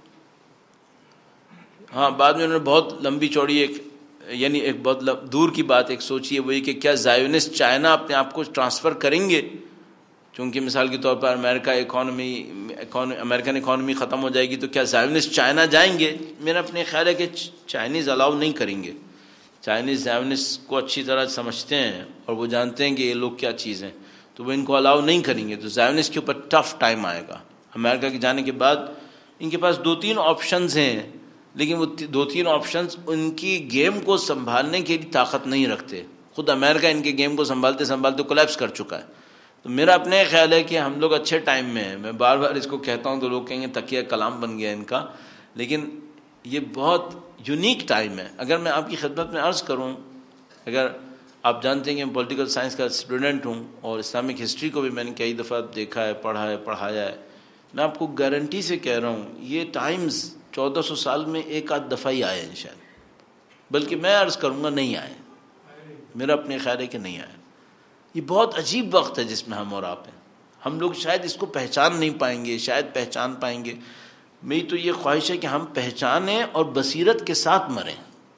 ہاں بعد میں انہوں نے بہت لمبی چوڑی ایک یعنی ایک بہت دور کی بات ایک سوچی ہے، وہی کہ کیا زائونسٹ چائنا اپنے آپ کو ٹرانسفر کریں گے؟ چونکہ مثال کے طور پر امریکہ اکانومی امریکن اکانومی ختم ہو جائے گی تو کیا زائونسٹ چائنا جائیں گے؟ میرا اپنے خیال ہے کہ چائنیز الاؤ نہیں کریں گے۔ چائنیز زائونسٹ کو اچھی طرح سمجھتے ہیں اور وہ جانتے ہیں کہ یہ لوگ کیا چیز ہیں، تو وہ ان کو الاؤ نہیں کریں گے، تو زائونسٹ کے اوپر ٹف ٹائم آئے گا۔ امریکہ کے جانے کے بعد ان کے پاس دو تین آپشنز ہیں، لیکن وہ دو تین آپشنز ان کی گیم کو سنبھالنے کی طاقت نہیں رکھتے۔ خود امریکہ ان کے گیم کو سنبھالتے سنبھالتے کولیپس کر چکا ہے۔ تو میرا اپنے خیال ہے کہ ہم لوگ اچھے ٹائم میں ہیں۔ میں بار بار اس کو کہتا ہوں تو لوگ کہیں گے تکیہ کلام بن گیا ان کا، لیکن یہ بہت یونیک ٹائم ہے۔ اگر میں آپ کی خدمت میں عرض کروں، اگر آپ جانتے ہیں کہ میں پولیٹیکل سائنس کا اسٹوڈنٹ ہوں اور اسلامک ہسٹری کو بھی میں نے کئی دفعہ دیکھا ہے، پڑھا ہے، پڑھایا ہے، میں آپ کو گارنٹی سے کہہ رہا ہوں یہ ٹائمز چودہ سو سال میں ایک آدھ دفعہ ہی آئے ہیں شاید، بلکہ میں عرض کروں گا نہیں آئے، میرا اپنے خیال ہے کہ نہیں آئے۔ یہ بہت عجیب وقت ہے جس میں ہم اور آپ ہیں، ہم لوگ شاید اس کو پہچان نہیں پائیں گے، شاید پہچان پائیں گے۔ میری تو یہ خواہش ہے کہ ہم پہچانیں اور بصیرت کے ساتھ مریں،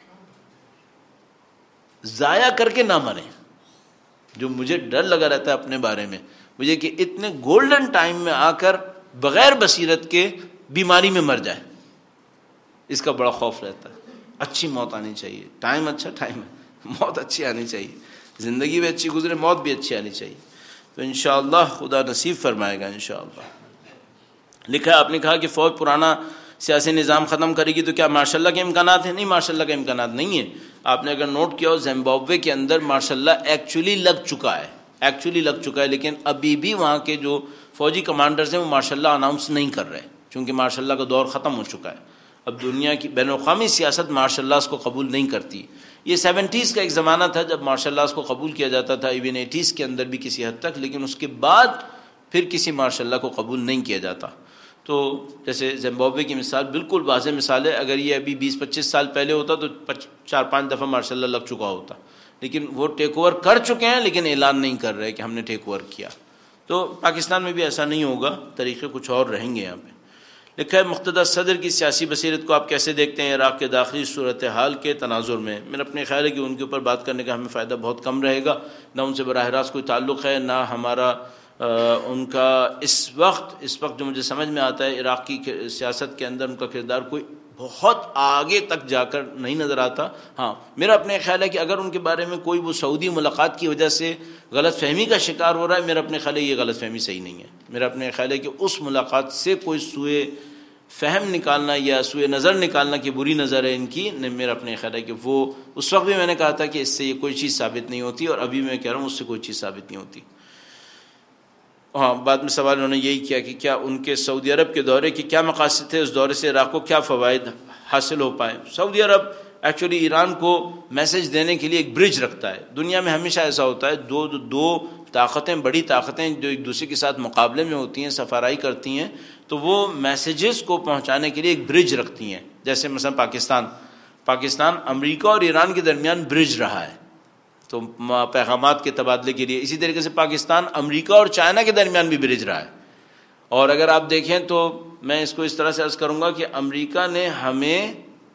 ضائع کر کے نہ مریں۔ جو مجھے ڈر لگا رہتا ہے اپنے بارے میں مجھے کہ اتنے گولڈن ٹائم میں آ کر بغیر بصیرت کے بیماری میں مر جائے، اس کا بڑا خوف رہتا ہے۔ اچھی موت آنی چاہیے، ٹائم اچھا ٹائم ہے، موت اچھی آنی چاہیے، زندگی بھی اچھی گزرے، موت بھی اچھی آنی چاہیے، تو انشاءاللہ خدا نصیب فرمائے گا انشاءاللہ۔ لکھا ہے آپ نے کہا کہ فوج پرانا سیاسی نظام ختم کرے گی تو کیا مارشل لا کے امکانات ہیں؟ نہیں، مارشل لا کے امکانات نہیں ہیں۔ آپ نے اگر نوٹ کیا ہو زمبابوے کے اندر مارشل لا ایکچولی لگ چکا ہے، ایکچولی لگ چکا ہے، لیکن ابھی بھی وہاں کے جو فوجی کمانڈرز ہیں وہ مارشل لا اناؤنس نہیں کر رہے، چونکہ مارشل لا کا دور ختم ہو چکا ہے۔ اب دنیا کی بین الاقوامی سیاست مارشل لاز کو قبول نہیں کرتی، یہ سیونٹیز کا ایک زمانہ تھا جب مارشل لاز کو قبول کیا جاتا تھا، ایون ایٹیز کے اندر بھی کسی حد تک، لیکن اس کے بعد پھر کسی مارشل لا کو قبول نہیں کیا جاتا. تو جیسے زمبابوے کی مثال بالکل واضح مثال ہے، اگر یہ ابھی بیس پچیس سال پہلے ہوتا تو چار پانچ دفعہ مارشل لا لگ چکا ہوتا، لیکن وہ ٹیک اوور کر چکے ہیں لیکن اعلان نہیں کر رہے کہ ہم نے ٹیک اوور کیا. تو پاکستان میں بھی ایسا نہیں ہوگا، طریقے کچھ اور رہیں گے. یہاں پہ لکھا ہے مقتدر صدر کی سیاسی بصیرت کو آپ کیسے دیکھتے ہیں عراق کے داخلی صورتحال کے تناظر میں؟ میرا اپنے خیال ہے کہ ان کے اوپر بات کرنے کا ہمیں فائدہ بہت کم رہے گا، نہ ان سے براہ راست کوئی تعلق ہے، نہ ہمارا ان کا اس وقت اس وقت جو مجھے سمجھ میں آتا ہے عراق کی سیاست کے اندر ان کا کردار کوئی بہت آگے تک جا کر نہیں نظر آتا. ہاں میرا اپنے خیال ہے کہ اگر ان کے بارے میں کوئی وہ سعودی ملاقات کی وجہ سے غلط فہمی کا شکار ہو رہا ہے، میرا اپنے خیال ہے یہ غلط فہمی صحیح نہیں ہے. میرا اپنے خیال ہے کہ اس ملاقات سے کوئی سوئے فہم نکالنا یا سوئے نظر نکالنا کہ بری نظر ہے ان کی، میرا اپنے خیال ہے کہ وہ اس وقت بھی میں نے کہا تھا کہ اس سے یہ کوئی چیز ثابت نہیں ہوتی، اور ابھی میں کہہ رہا ہوں اس سے کوئی چیز ثابت نہیں ہوتی. ہاں بعد میں سوال انہوں نے یہی کیا کہ کیا ان کے سعودی عرب کے دورے کی کیا مقاصد تھے، اس دورے سے عراق کو کیا فوائد حاصل ہو پائے؟ سعودی عرب ایکچولی ایران کو میسج دینے کے لیے ایک برج رکھتا ہے. دنیا میں ہمیشہ ایسا ہوتا ہے، دو دو طاقتیں بڑی طاقتیں جو ایک دوسرے کے ساتھ مقابلے میں ہوتی ہیں، سفارائی کرتی ہیں، تو وہ میسیجز کو پہنچانے کے لیے ایک برج رکھتی ہیں. جیسے مثلا پاکستان پاکستان امریکہ اور ایران کے درمیان برج رہا ہے تو پیغامات کے تبادلے کے لیے. اسی طریقے سے پاکستان امریکہ اور چائنا کے درمیان بھی برج رہا ہے. اور اگر آپ دیکھیں تو میں اس کو اس طرح سے عرض کروں گا کہ امریکہ نے ہمیں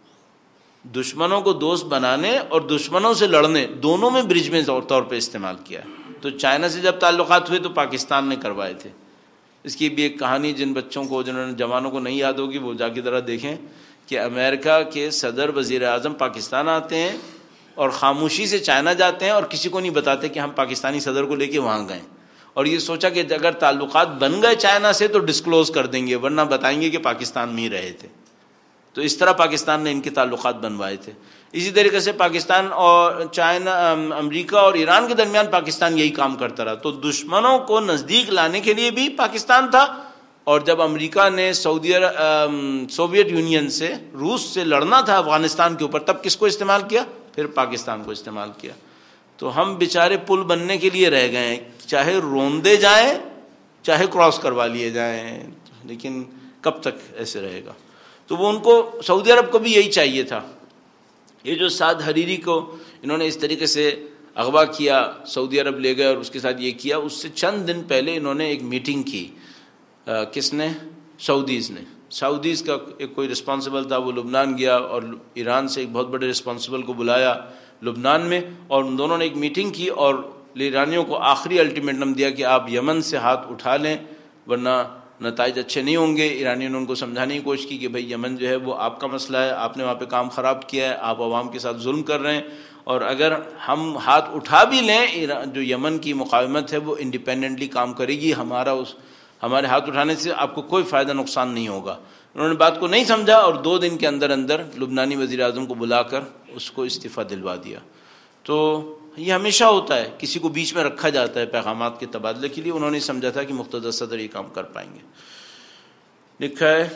دشمنوں کو دوست بنانے اور دشمنوں سے لڑنے دونوں میں برج میں طور پہ استعمال کیا ہے. تو چائنا سے جب تعلقات ہوئے تو پاکستان نے کروائے تھے. اس کی بھی ایک کہانی جن بچوں کو جنہوں نے جوانوں کو نہیں یاد ہوگی وہ جا کے ذرا دیکھیں کہ امریکہ کے صدر وزیر اعظم پاکستان آتے ہیں اور خاموشی سے چائنا جاتے ہیں اور کسی کو نہیں بتاتے کہ ہم پاکستانی صدر کو لے کے وہاں گئے، اور یہ سوچا کہ اگر تعلقات بن گئے چائنا سے تو ڈسکلوز کر دیں گے، ورنہ بتائیں گے کہ پاکستان میں ہی رہے تھے. تو اس طرح پاکستان نے ان کے تعلقات بنوائے تھے. اسی طریقے سے پاکستان اور چائنا امریکہ اور ایران کے درمیان پاکستان یہی کام کرتا رہا. تو دشمنوں کو نزدیک لانے کے لیے بھی پاکستان تھا، اور جب امریکہ نے سعودی سوویت یونین سے روس سے لڑنا تھا افغانستان کے اوپر تب کس کو استعمال کیا؟ پھر پاکستان کو استعمال کیا. تو ہم بیچارے پل بننے کے لیے رہ گئے ہیں، چاہے روندے جائیں چاہے کراس کروا لیے جائیں، لیکن کب تک ایسے رہے گا؟ تو وہ ان کو سعودی عرب کو بھی یہی چاہیے تھا. یہ جو سعد حریری کو انہوں نے اس طریقے سے اغوا کیا، سعودی عرب لے گئے اور اس کے ساتھ یہ کیا، اس سے چند دن پہلے انہوں نے ایک میٹنگ کی. کس نے؟ سعودیز نے. سعودیز کا ایک کوئی رسپانسبل تھا، وہ لبنان گیا اور ایران سے ایک بہت بڑے رسپانسبل کو بلایا لبنان میں، اور ان دونوں نے ایک میٹنگ کی اور ایرانیوں کو آخری الٹیمیٹم دیا کہ آپ یمن سے ہاتھ اٹھا لیں ورنہ نتائج اچھے نہیں ہوں گے. ایرانیوں نے ان کو سمجھانے کی کوشش کی کہ بھئی یمن جو ہے وہ آپ کا مسئلہ ہے، آپ نے وہاں پہ کام خراب کیا ہے، آپ عوام کے ساتھ ظلم کر رہے ہیں، اور اگر ہم ہاتھ اٹھا بھی لیں جو یمن کی مقاومت ہے وہ انڈیپینڈنٹلی کام کرے گی، ہمارا اس ہمارے ہاتھ اٹھانے سے آپ کو کوئی فائدہ نقصان نہیں ہوگا. انہوں نے بات کو نہیں سمجھا اور دو دن کے اندر اندر لبنانی وزیر اعظم کو بلا کر اس کو استعفیٰ دلوا دیا. تو یہ ہمیشہ ہوتا ہے، کسی کو بیچ میں رکھا جاتا ہے پیغامات کے تبادلے کے لیے. انہوں نے سمجھا تھا کہ مقتدر صدر یہ کام کر پائیں گے. لکھا ہے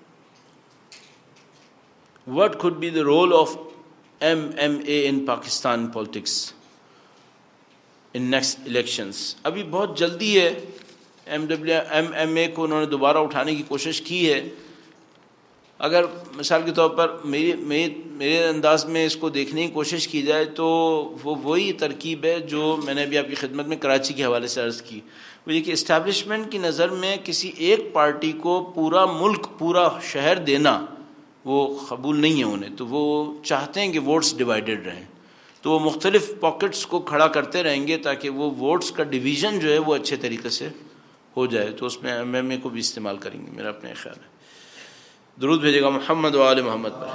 What could be the role of M M A in Pakistan politics in next elections؟ ابھی بہت جلدی ہے. M W M M A کو انہوں نے دوبارہ اٹھانے کی کوشش کی ہے. اگر مثال کے طور پر میری میرے انداز میں اس کو دیکھنے کی کوشش کی جائے تو وہ وہی ترکیب ہے جو میں نے ابھی آپ کی خدمت میں کراچی کے حوالے سے عرض کی. وہ یہ کہ اسٹیبلشمنٹ کی نظر میں کسی ایک پارٹی کو پورا ملک پورا شہر دینا وہ قبول نہیں ہے انہیں، تو وہ چاہتے ہیں کہ ووٹس ڈیوائیڈڈ رہیں، تو وہ مختلف پاکٹس کو کھڑا کرتے رہیں گے تاکہ وہ ووٹس کا ڈویژن جو ہے وہ اچھے طریقے سے ہو جائے. تو اس میں ایم ایم اے کو بھی استعمال کریں گے، میرا اپنے خیال ہے. درود بھیجے گا محمد و آل محمد پر.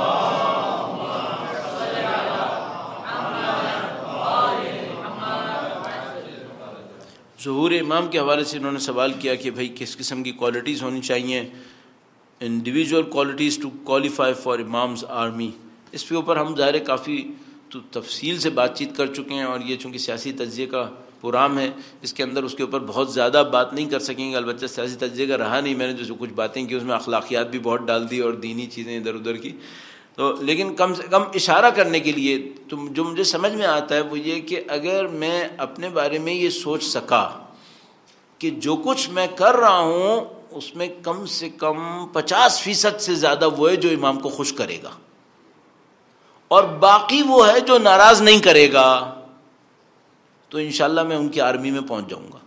ظہور امام کے حوالے سے انہوں نے سوال کیا کہ بھئی کس قسم کی کوالٹیز ہونی چاہیے، individual qualities to qualify for امامز آرمی. اس کے اوپر ہم ظاہر کافی تو تفصیل سے بات چیت کر چکے ہیں، اور یہ چونکہ سیاسی تجزیے کا پروگرام ہے اس کے اندر اس کے اوپر بہت زیادہ بات نہیں کر سکیں گے. البتہ سیاسی تجزیے کا رہا نہیں، میں نے جو کچھ باتیں کی اس میں اخلاقیات بھی بہت ڈال دی اور دینی چیزیں ادھر ادھر کی. تو لیکن کم سے کم اشارہ کرنے کے لیے تم جو مجھے سمجھ میں آتا ہے وہ یہ کہ اگر میں اپنے بارے میں یہ سوچ سکا کہ جو کچھ میں کر رہا ہوں اس میں کم سے کم پچاس فیصد سے زیادہ وہ ہے جو امام کو خوش کرے گا، اور باقی وہ ہے جو ناراض نہیں کرے گا، تو انشاءاللہ میں ان کی آرمی میں پہنچ جاؤں گا.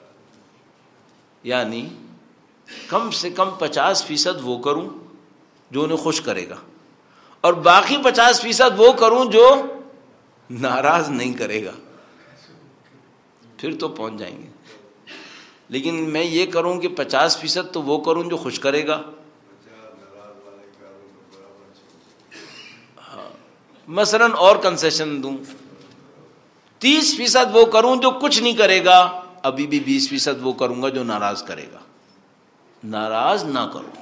یعنی کم سے کم پچاس فیصد وہ کروں جو انہیں خوش کرے گا، اور باقی پچاس فیصد وہ کروں جو ناراض نہیں کرے گا، پھر تو پہنچ جائیں گے. لیکن میں یہ کروں کہ پچاس فیصد تو وہ کروں جو خوش کرے گا. ہاں مثلاً اور کنسیشن دوں، تیس فیصد وہ کروں جو کچھ نہیں کرے گا، ابھی بھی بیس فیصد وہ کروں گا جو ناراض کرے گا. ناراض نہ کرو،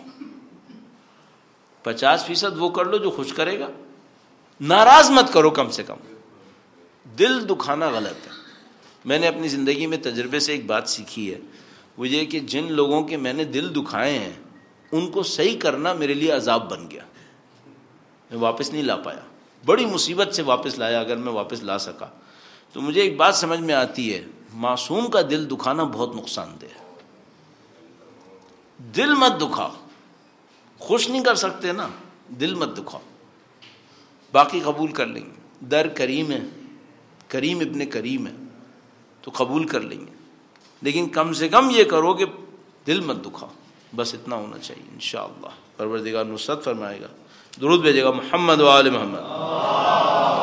پچاس فیصد وہ کر لو جو خوش کرے گا، ناراض مت کرو. کم سے کم دل دکھانا غلط ہے. میں نے اپنی زندگی میں تجربے سے ایک بات سیکھی ہے، وہ یہ کہ جن لوگوں کے میں نے دل دکھائے ہیں ان کو صحیح کرنا میرے لیے عذاب بن گیا. میں واپس نہیں لا پایا، بڑی مصیبت سے واپس لایا. اگر میں واپس لا سکا تو مجھے ایک بات سمجھ میں آتی ہے، معصوم کا دل دکھانا بہت نقصان دہ ہے. دل مت دکھاؤ، خوش نہیں کر سکتے نا، دل مت دکھاؤ، باقی قبول کر لیں گے. در کریم ہے، کریم ابن کریم ہے تو قبول کر لیں گے. لیکن کم سے کم یہ کرو کہ دل مت دکھاؤ، بس اتنا ہونا چاہیے. انشاءاللہ پروردگار نصرت فرمائے گا. درود بھیجے گا محمد و آل محمد.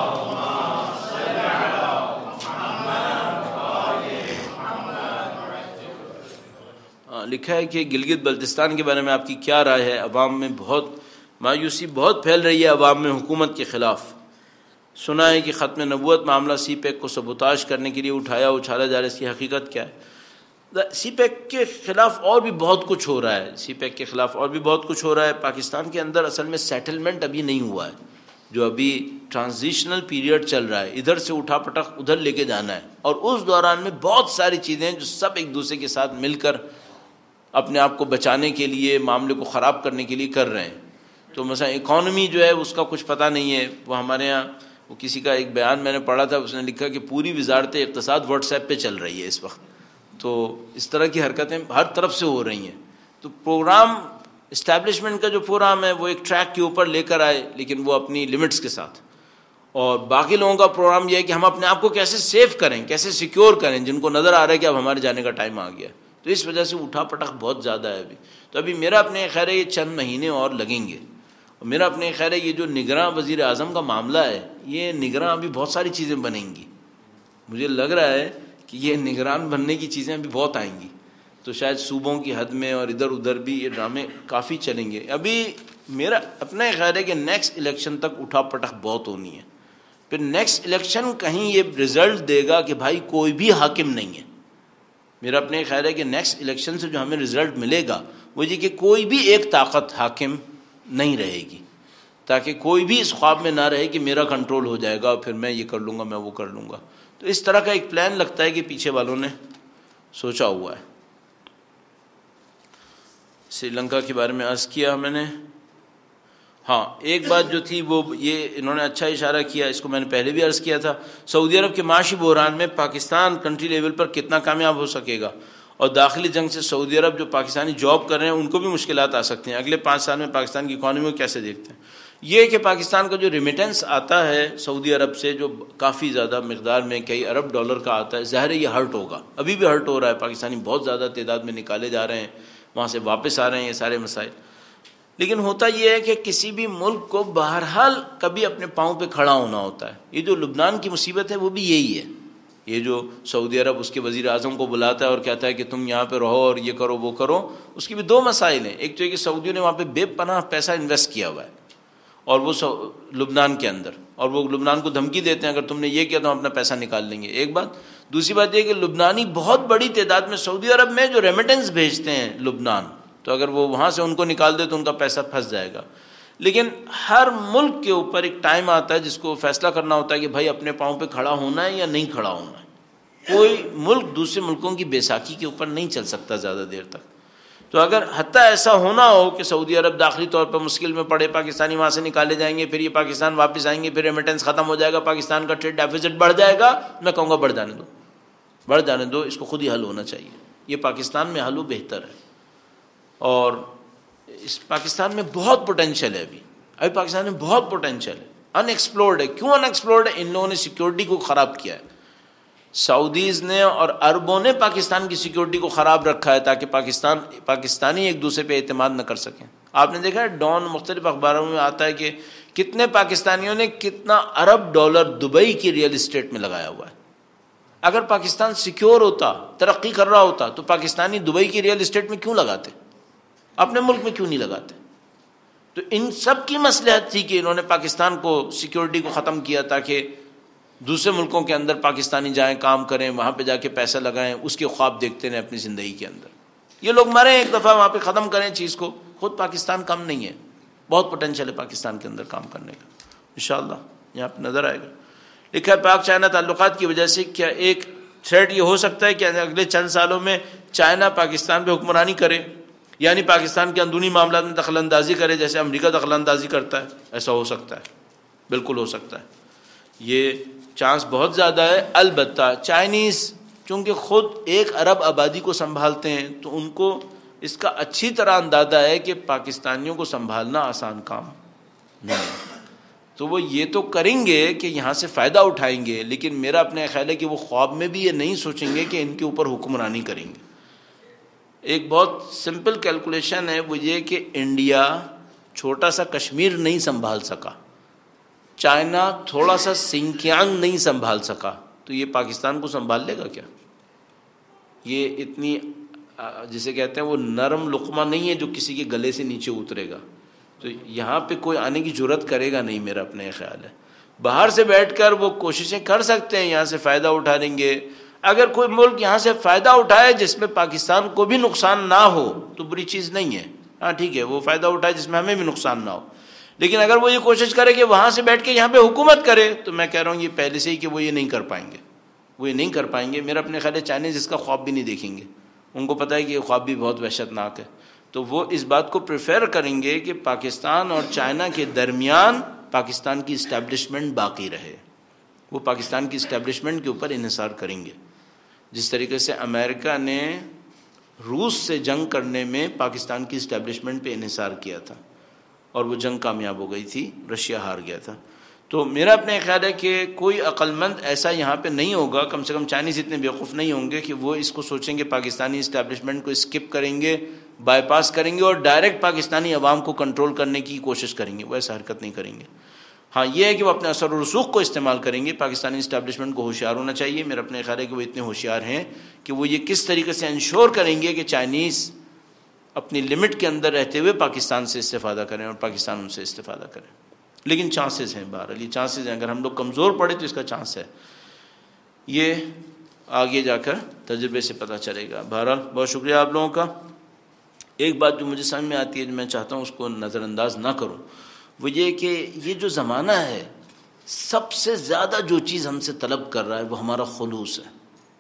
لکھا ہے کہ گلگت بلتستان کے بارے میں آپ کی کیا رائے ہے؟ عوام میں بہت مایوسی بہت پھیل رہی ہے عوام میں حکومت کے خلاف. سنا ہے کہ ختم نبوت معاملہ سی پیک کو سبوتاژ کرنے کے لیے اٹھایا اچھالا جا رہا ہے، اس کی حقیقت کیا ہے؟ سی پیک کے خلاف اور بھی بہت کچھ ہو رہا ہے. سی پیک کے خلاف اور بھی بہت کچھ ہو رہا ہے. پاکستان کے اندر اصل میں سیٹلمنٹ ابھی نہیں ہوا ہے، جو ابھی ٹرانزیشنل پیریڈ چل رہا ہے. ادھر سے اٹھا پٹک ادھر لے کے جانا ہے، اور اس دوران میں بہت ساری چیزیں جو سب ایک دوسرے کے ساتھ مل کر اپنے آپ کو بچانے کے لیے، معاملے کو خراب کرنے کے لیے کر رہے ہیں. تو مثلا اکانومی جو ہے اس کا کچھ پتہ نہیں ہے. وہ ہمارے ہاں وہ کسی کا ایک بیان میں نے پڑھا تھا، اس نے لکھا کہ پوری وزارت اقتصاد واٹس ایپ پہ چل رہی ہے اس وقت. تو اس طرح کی حرکتیں ہر طرف سے ہو رہی ہیں. تو پروگرام اسٹیبلشمنٹ کا جو پروگرام ہے وہ ایک ٹریک کے اوپر لے کر آئے، لیکن وہ اپنی لمٹس کے ساتھ. اور باقی لوگوں کا پروگرام یہ ہے کہ ہم اپنے آپ کو کیسے سیف کریں، کیسے سیکیور کریں، جن کو نظر آ رہا ہے کہ اب ہمارے جانے کا ٹائم آ گیا. تو اس وجہ سے اٹھا پٹک بہت زیادہ ہے ابھی. تو ابھی میرا اپنے خیر ہے یہ چند مہینے اور لگیں گے. اور میرا اپنے خیر ہے یہ جو نگراں وزیر اعظم کا معاملہ ہے، یہ نگراں ابھی بہت ساری چیزیں بنیں گی. مجھے لگ رہا ہے کہ یہ نگران بننے کی چیزیں ابھی بہت آئیں گی. تو شاید صوبوں کی حد میں اور ادھر ادھر بھی یہ ڈرامے کافی چلیں گے. ابھی میرا اپنا خیال ہے کہ نیکسٹ الیکشن تک اٹھا پٹک بہت ہونی ہے. پھر نیکسٹ الیکشن کہیں یہ رزلٹ دے گا کہ بھائی کوئی بھی حاکم نہیں ہے. میرا اپنے خیال ہے کہ نیکسٹ الیکشن سے جو ہمیں رزلٹ ملے گا وہ یہ کہ کوئی بھی ایک طاقت حاکم نہیں رہے گی، تاکہ کوئی بھی اس خواب میں نہ رہے کہ میرا کنٹرول ہو جائے گا اور پھر میں یہ کر لوں گا، میں وہ کر لوں گا. تو اس طرح کا ایک پلان لگتا ہے کہ پیچھے والوں نے سوچا ہوا ہے. سری لنکا کے بارے میں عرض کیا میں نے. ہاں ایک بات جو تھی وہ یہ انہوں نے اچھا اشارہ کیا، اس کو میں نے پہلے بھی عرض کیا تھا. سعودی عرب کے معاشی بحران میں پاکستان کنٹری لیول پر کتنا کامیاب ہو سکے گا، اور داخلی جنگ سے سعودی عرب جو پاکستانی جاب کر رہے ہیں ان کو بھی مشکلات آ سکتے ہیں. اگلے پانچ سال میں پاکستان کی اکانومی کو کیسے دیکھتے ہیں؟ یہ کہ پاکستان کا جو ریمیٹنس آتا ہے سعودی عرب سے، جو کافی زیادہ مقدار میں کئی ارب ڈالر کا آتا ہے، ظاہر ہے یہ ہرٹ ہوگا. ابھی بھی ہرٹ ہو رہا ہے. پاکستانی بہت زیادہ تعداد میں نکالے جا رہے ہیں، وہاں سے واپس آ رہے ہیں، یہ سارے مسائل. لیکن ہوتا یہ ہے کہ کسی بھی ملک کو بہرحال کبھی اپنے پاؤں پہ کھڑا ہونا ہوتا ہے. یہ جو لبنان کی مصیبت ہے وہ بھی یہی ہے. یہ جو سعودی عرب اس کے وزیر اعظم کو بلاتا ہے اور کہتا ہے کہ تم یہاں پہ رہو اور یہ کرو وہ کرو، اس کی بھی دو مسائل ہیں. ایک تو یہ کہ سعودیوں نے وہاں پہ بے پناہ پیسہ انویسٹ کیا ہوا ہے، اور وہ لبنان کے اندر، اور وہ لبنان کو دھمکی دیتے ہیں اگر تم نے یہ کیا تو ہم اپنا پیسہ نکال لیں گے. ایک بات. دوسری بات یہ کہ لبنانی بہت بڑی تعداد میں سعودی عرب میں جو ریمیٹنس بھیجتے ہیں لبنان، تو اگر وہ وہاں سے ان کو نکال دے تو ان کا پیسہ پھنس جائے گا. لیکن ہر ملک کے اوپر ایک ٹائم آتا ہے جس کو فیصلہ کرنا ہوتا ہے کہ بھائی اپنے پاؤں پہ کھڑا ہونا ہے یا نہیں کھڑا ہونا ہے. کوئی ملک دوسرے ملکوں کی بیساکھی کے اوپر نہیں چل سکتا زیادہ دیر تک. تو اگر حتیٰ ایسا ہونا ہو کہ سعودی عرب داخلی طور پر مشکل میں پڑے، پاکستانی وہاں سے نکالے جائیں گے، پھر یہ پاکستان واپس آئیں گے، پھر ریمیٹنس ختم ہو جائے گا، پاکستان کا ٹریڈ ڈیفیسٹ بڑھ جائے گا، میں کہوں گا بڑھ جانے دو، بڑھ جانے دو، اس کو خود ہی حل ہونا چاہیے، یہ پاکستان میں حل ہو بہتر ہے۔ اور اس پاکستان میں بہت پوٹینشیل ہے، ابھی ابھی پاکستان میں بہت پوٹینشیل ہے، ان ایکسپلورڈ ہے۔ کیوں ان ایکسپلورڈ ہے؟ ان لوگوں نے سیکیورٹی کو خراب کیا ہے، سعودیز نے اور عربوں نے پاکستان کی سیکیورٹی کو خراب رکھا ہے تاکہ پاکستان پاکستانی ایک دوسرے پہ اعتماد نہ کر سکیں۔ آپ نے دیکھا ہے ڈان مختلف اخباروں میں آتا ہے کہ کتنے پاکستانیوں نے کتنا ارب ڈالر دبئی کی ریئل اسٹیٹ میں لگایا ہوا ہے۔ اگر پاکستان سیکیور ہوتا، ترقی کر رہا ہوتا، تو پاکستانی دبئی کی ریئل اسٹیٹ میں کیوں لگاتے؟ اپنے ملک میں کیوں نہیں لگاتے؟ تو ان سب کی مصلحت تھی کہ انہوں نے پاکستان کو سیکیورٹی کو ختم کیا تاکہ دوسرے ملکوں کے اندر پاکستانی جائیں، کام کریں، وہاں پہ جا کے پیسہ لگائیں، اس کے خواب دیکھتے رہیں اپنی زندگی کے اندر۔ یہ لوگ مریں ایک دفعہ، وہاں پہ ختم کریں چیز کو۔ خود پاکستان کم نہیں ہے، بہت پوٹینشیل ہے پاکستان کے اندر کام کرنے کا، انشاءاللہ یہاں پہ نظر آئے گا۔ لکھا ہے پاک چائنا تعلقات کی وجہ سے کیا ایک تھریٹ یہ ہو سکتا ہے کہ اگلے چند سالوں میں چائنا پاکستان پہ حکمرانی کرے، یعنی پاکستان کے اندرونی معاملات میں دخل اندازی کرے جیسے امریکہ دخل اندازی کرتا ہے؟ ایسا ہو سکتا ہے، بالکل ہو سکتا ہے، یہ چانس بہت زیادہ ہے۔ البتہ چائنیز چونکہ خود ایک ارب آبادی کو سنبھالتے ہیں تو ان کو اس کا اچھی طرح اندازہ ہے کہ پاکستانیوں کو سنبھالنا آسان کام نہیں ہے، تو وہ یہ تو کریں گے کہ یہاں سے فائدہ اٹھائیں گے، لیکن میرا اپنا خیال ہے کہ وہ خواب میں بھی یہ نہیں سوچیں گے کہ ان کے اوپر حکمرانی کریں گے۔ ایک بہت سمپل کیلکولیشن ہے، وہ یہ کہ انڈیا چھوٹا سا کشمیر نہیں سنبھال سکا، چائنا تھوڑا سا سنکیانگ نہیں سنبھال سکا، تو یہ پاکستان کو سنبھال لے گا کیا؟ یہ اتنی جسے کہتے ہیں وہ نرم لقمہ نہیں ہے جو کسی کے گلے سے نیچے اترے گا، تو یہاں پہ کوئی آنے کی جرات کرے گا نہیں، میرا اپنا یہ خیال ہے۔ باہر سے بیٹھ کر وہ کوششیں کر سکتے ہیں، یہاں سے فائدہ اٹھا لیں گے۔ اگر کوئی ملک یہاں سے فائدہ اٹھائے جس میں پاکستان کو بھی نقصان نہ ہو تو بری چیز نہیں ہے، ہاں ٹھیک ہے، وہ فائدہ اٹھائے جس میں ہمیں بھی نقصان نہ ہو، لیکن اگر وہ یہ کوشش کرے کہ وہاں سے بیٹھ کے یہاں پہ حکومت کرے تو میں کہہ رہا ہوں یہ پہلے سے ہی کہ وہ یہ نہیں کر پائیں گے، وہ یہ نہیں کر پائیں گے۔ میرا اپنے خیال ہے چائنیز اس کا خواب بھی نہیں دیکھیں گے، ان کو پتہ ہے کہ یہ خواب بھی بہت وحشت ناک ہے، تو وہ اس بات کو پریفر کریں گے کہ پاکستان اور چائنا کے درمیان پاکستان کی اسٹیبلشمنٹ باقی رہے، وہ پاکستان کی اسٹیبلشمنٹ کے اوپر انحصار کریں گے۔ جس طریقے سے امریکہ نے روس سے جنگ کرنے میں پاکستان کی اسٹیبلشمنٹ پہ انحصار کیا تھا اور وہ جنگ کامیاب ہو گئی تھی، رشیا ہار گیا تھا۔ تو میرا اپنا خیال ہے کہ کوئی عقل مند ایسا یہاں پہ نہیں ہوگا، کم سے کم چائنیز اتنے بیوقوف نہیں ہوں گے کہ وہ اس کو سوچیں کہ پاکستانی اسٹیبلشمنٹ کو اسکپ کریں گے، بائی پاس کریں گے اور ڈائریکٹ پاکستانی عوام کو کنٹرول کرنے کی کوشش کریں گے، وہ ایسا حرکت نہیں کریں گے۔ ہاں یہ ہے کہ وہ اپنے اثر و رسوخ کو استعمال کریں گے۔ پاکستانی اسٹیبلشمنٹ کو ہوشیار ہونا چاہیے، میرا اپنے خیال ہے کہ وہ اتنے ہوشیار ہیں کہ وہ یہ کس طریقے سے انشور کریں گے کہ چائنیز اپنی لمٹ کے اندر رہتے ہوئے پاکستان سے استفادہ کریں اور پاکستان ان سے استفادہ کریں۔ لیکن چانسز ہیں، بہرحال یہ چانسز ہیں، اگر ہم لوگ کمزور پڑے تو اس کا چانس ہے، یہ آگے جا کر تجربے سے پتہ چلے گا۔ بہرحال بہت شکریہ آپ لوگوں کا۔ ایک بات جو مجھے سمجھ میں آتی ہے، جو میں چاہتا ہوں اس کو نظر انداز نہ کروں، وہ یہ کہ یہ جو زمانہ ہے سب سے زیادہ جو چیز ہم سے طلب کر رہا ہے وہ ہمارا خلوص ہے،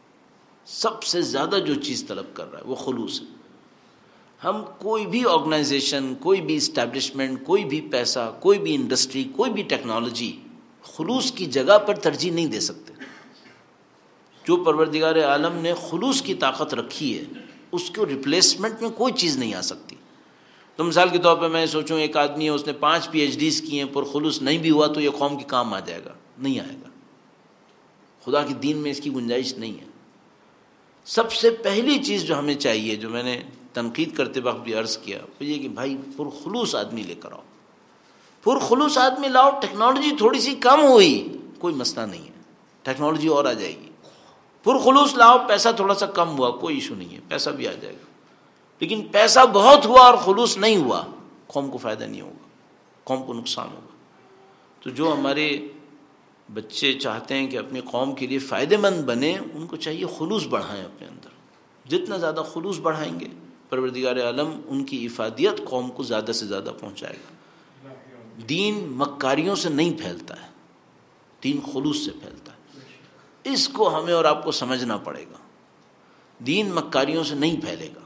سب سے زیادہ جو چیز طلب کر رہا ہے وہ خلوص ہے۔ ہم کوئی بھی آرگنائزیشن، کوئی بھی اسٹیبلشمنٹ، کوئی بھی پیسہ، کوئی بھی انڈسٹری، کوئی بھی ٹیکنالوجی خلوص کی جگہ پر ترجیح نہیں دے سکتے۔ جو پروردگار عالم نے خلوص کی طاقت رکھی ہے اس کو ریپلیسمنٹ میں کوئی چیز نہیں آ سکتی۔ تو مثال کے طور پہ میں سوچوں ایک آدمی ہے، اس نے پانچ پی ایچ ڈیز کی ہیں، پر خلوص نہیں بھی ہوا تو یہ قوم کے کام آ جائے گا؟ نہیں آئے گا، خدا کے دین میں اس کی گنجائش نہیں ہے۔ سب سے پہلی چیز جو ہمیں چاہیے، جو میں نے تنقید کرتے وقت بھی عرض کیا، وہ یہ کہ بھائی پرخلوص آدمی لے کر آؤ، پرخلوص آدمی لاؤ۔ ٹیکنالوجی تھوڑی سی کم ہوئی کوئی مسئلہ نہیں ہے، ٹیکنالوجی اور آ جائے گی۔ پرخلوص لاؤ، پیسہ تھوڑا سا کم ہوا کوئی ایشو نہیں ہے، پیسہ بھی آ جائے گا۔ لیکن پیسہ بہت ہوا اور خلوص نہیں ہوا، قوم کو فائدہ نہیں ہوگا، قوم کو نقصان ہوگا۔ تو جو ہمارے بچے چاہتے ہیں کہ اپنی قوم کے لیے فائدہ مند بنیں، ان کو چاہیے خلوص بڑھائیں اپنے اندر۔ جتنا زیادہ خلوص بڑھائیں گے پروردگار عالم ان کی افادیت قوم کو زیادہ سے زیادہ پہنچائے گا۔ دین مکاریوں سے نہیں پھیلتا ہے، دین خلوص سے پھیلتا ہے۔ اس کو ہمیں اور آپ کو سمجھنا پڑے گا، دین مکاریوں سے نہیں پھیلے گا،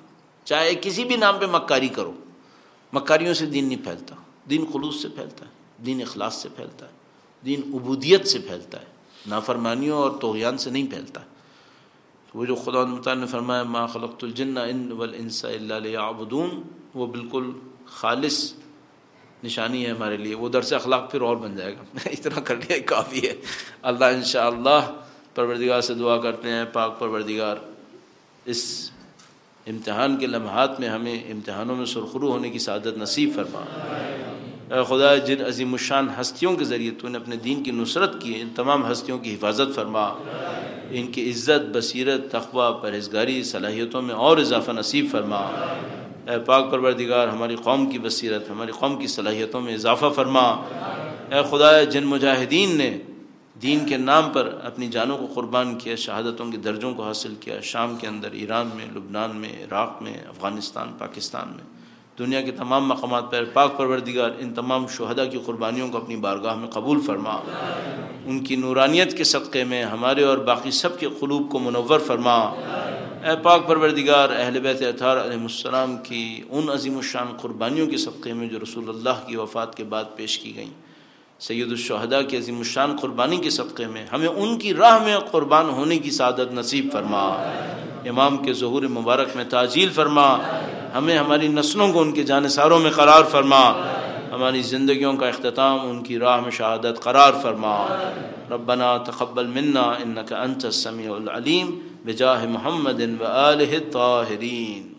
چاہے کسی بھی نام پہ مکاری کرو، مکاریوں سے دین نہیں پھیلتا، دین خلوص سے پھیلتا ہے، دین اخلاص سے پھیلتا ہے، دین عبودیت سے پھیلتا ہے، نافرمانیوں اور طغیان سے نہیں پھیلتا۔ وہ جو خدا متعال نے فرمایا ما خلقت الجن والانس الا لیعبدون، وہ بالکل خالص نشانی ہے ہمارے لیے۔ وہ درس اخلاق پھر اور بن جائے گا، اتنا کر لیا کافی ہے۔ اللہ انشاءاللہ پروردگار سے دعا کرتے ہیں، پاک پروردگار اس امتحان کے لمحات میں ہمیں امتحانوں میں سرخرو ہونے کی سعادت نصیب فرما۔ اے خدا، جن عظیم الشان ہستیوں کے ذریعے تو نے اپنے دین کی نصرت کی، ان تمام ہستیوں کی حفاظت فرما، ان کی عزت، بصیرت، تقوی، پرہیزگاری صلاحیتوں میں اور اضافہ نصیب فرما۔ اے پاک پروردگار، ہماری قوم کی بصیرت، ہماری قوم کی صلاحیتوں میں اضافہ فرما۔ اے خدا، جن مجاہدین نے دین کے نام پر اپنی جانوں کو قربان کیا، شہادتوں کے درجوں کو حاصل کیا، شام کے اندر، ایران میں، لبنان میں، عراق میں، افغانستان، پاکستان میں، دنیا کے تمام مقامات پر، پاک پروردگار ان تمام شہداء کی قربانیوں کو اپنی بارگاہ میں قبول فرما۔ ان کی نورانیت کے صدقے میں ہمارے اور باقی سب کے قلوب کو منور فرما۔ اے پاک پروردگار، اہل بیت اطہار علیہ السلام کی ان عظیم الشان قربانیوں کے صدقے میں جو رسول اللہ کی وفات کے بعد پیش کی گئیں، سید الشہداء کی عظیم الشان قربانی کے صدقے میں ہمیں ان کی راہ میں قربان ہونے کی سعادت نصیب فرما۔ امام کے ظہور مبارک میں تعجیل فرما، ہمیں ہماری نسلوں کو ان کے جانثاروں میں قرار فرما، ہماری زندگیوں کا اختتام ان کی راہ میں شہادت قرار فرما۔ ربنا تقبل منا انک انت السمیع العلیم بجاہ محمد و آلہ الطاہرین۔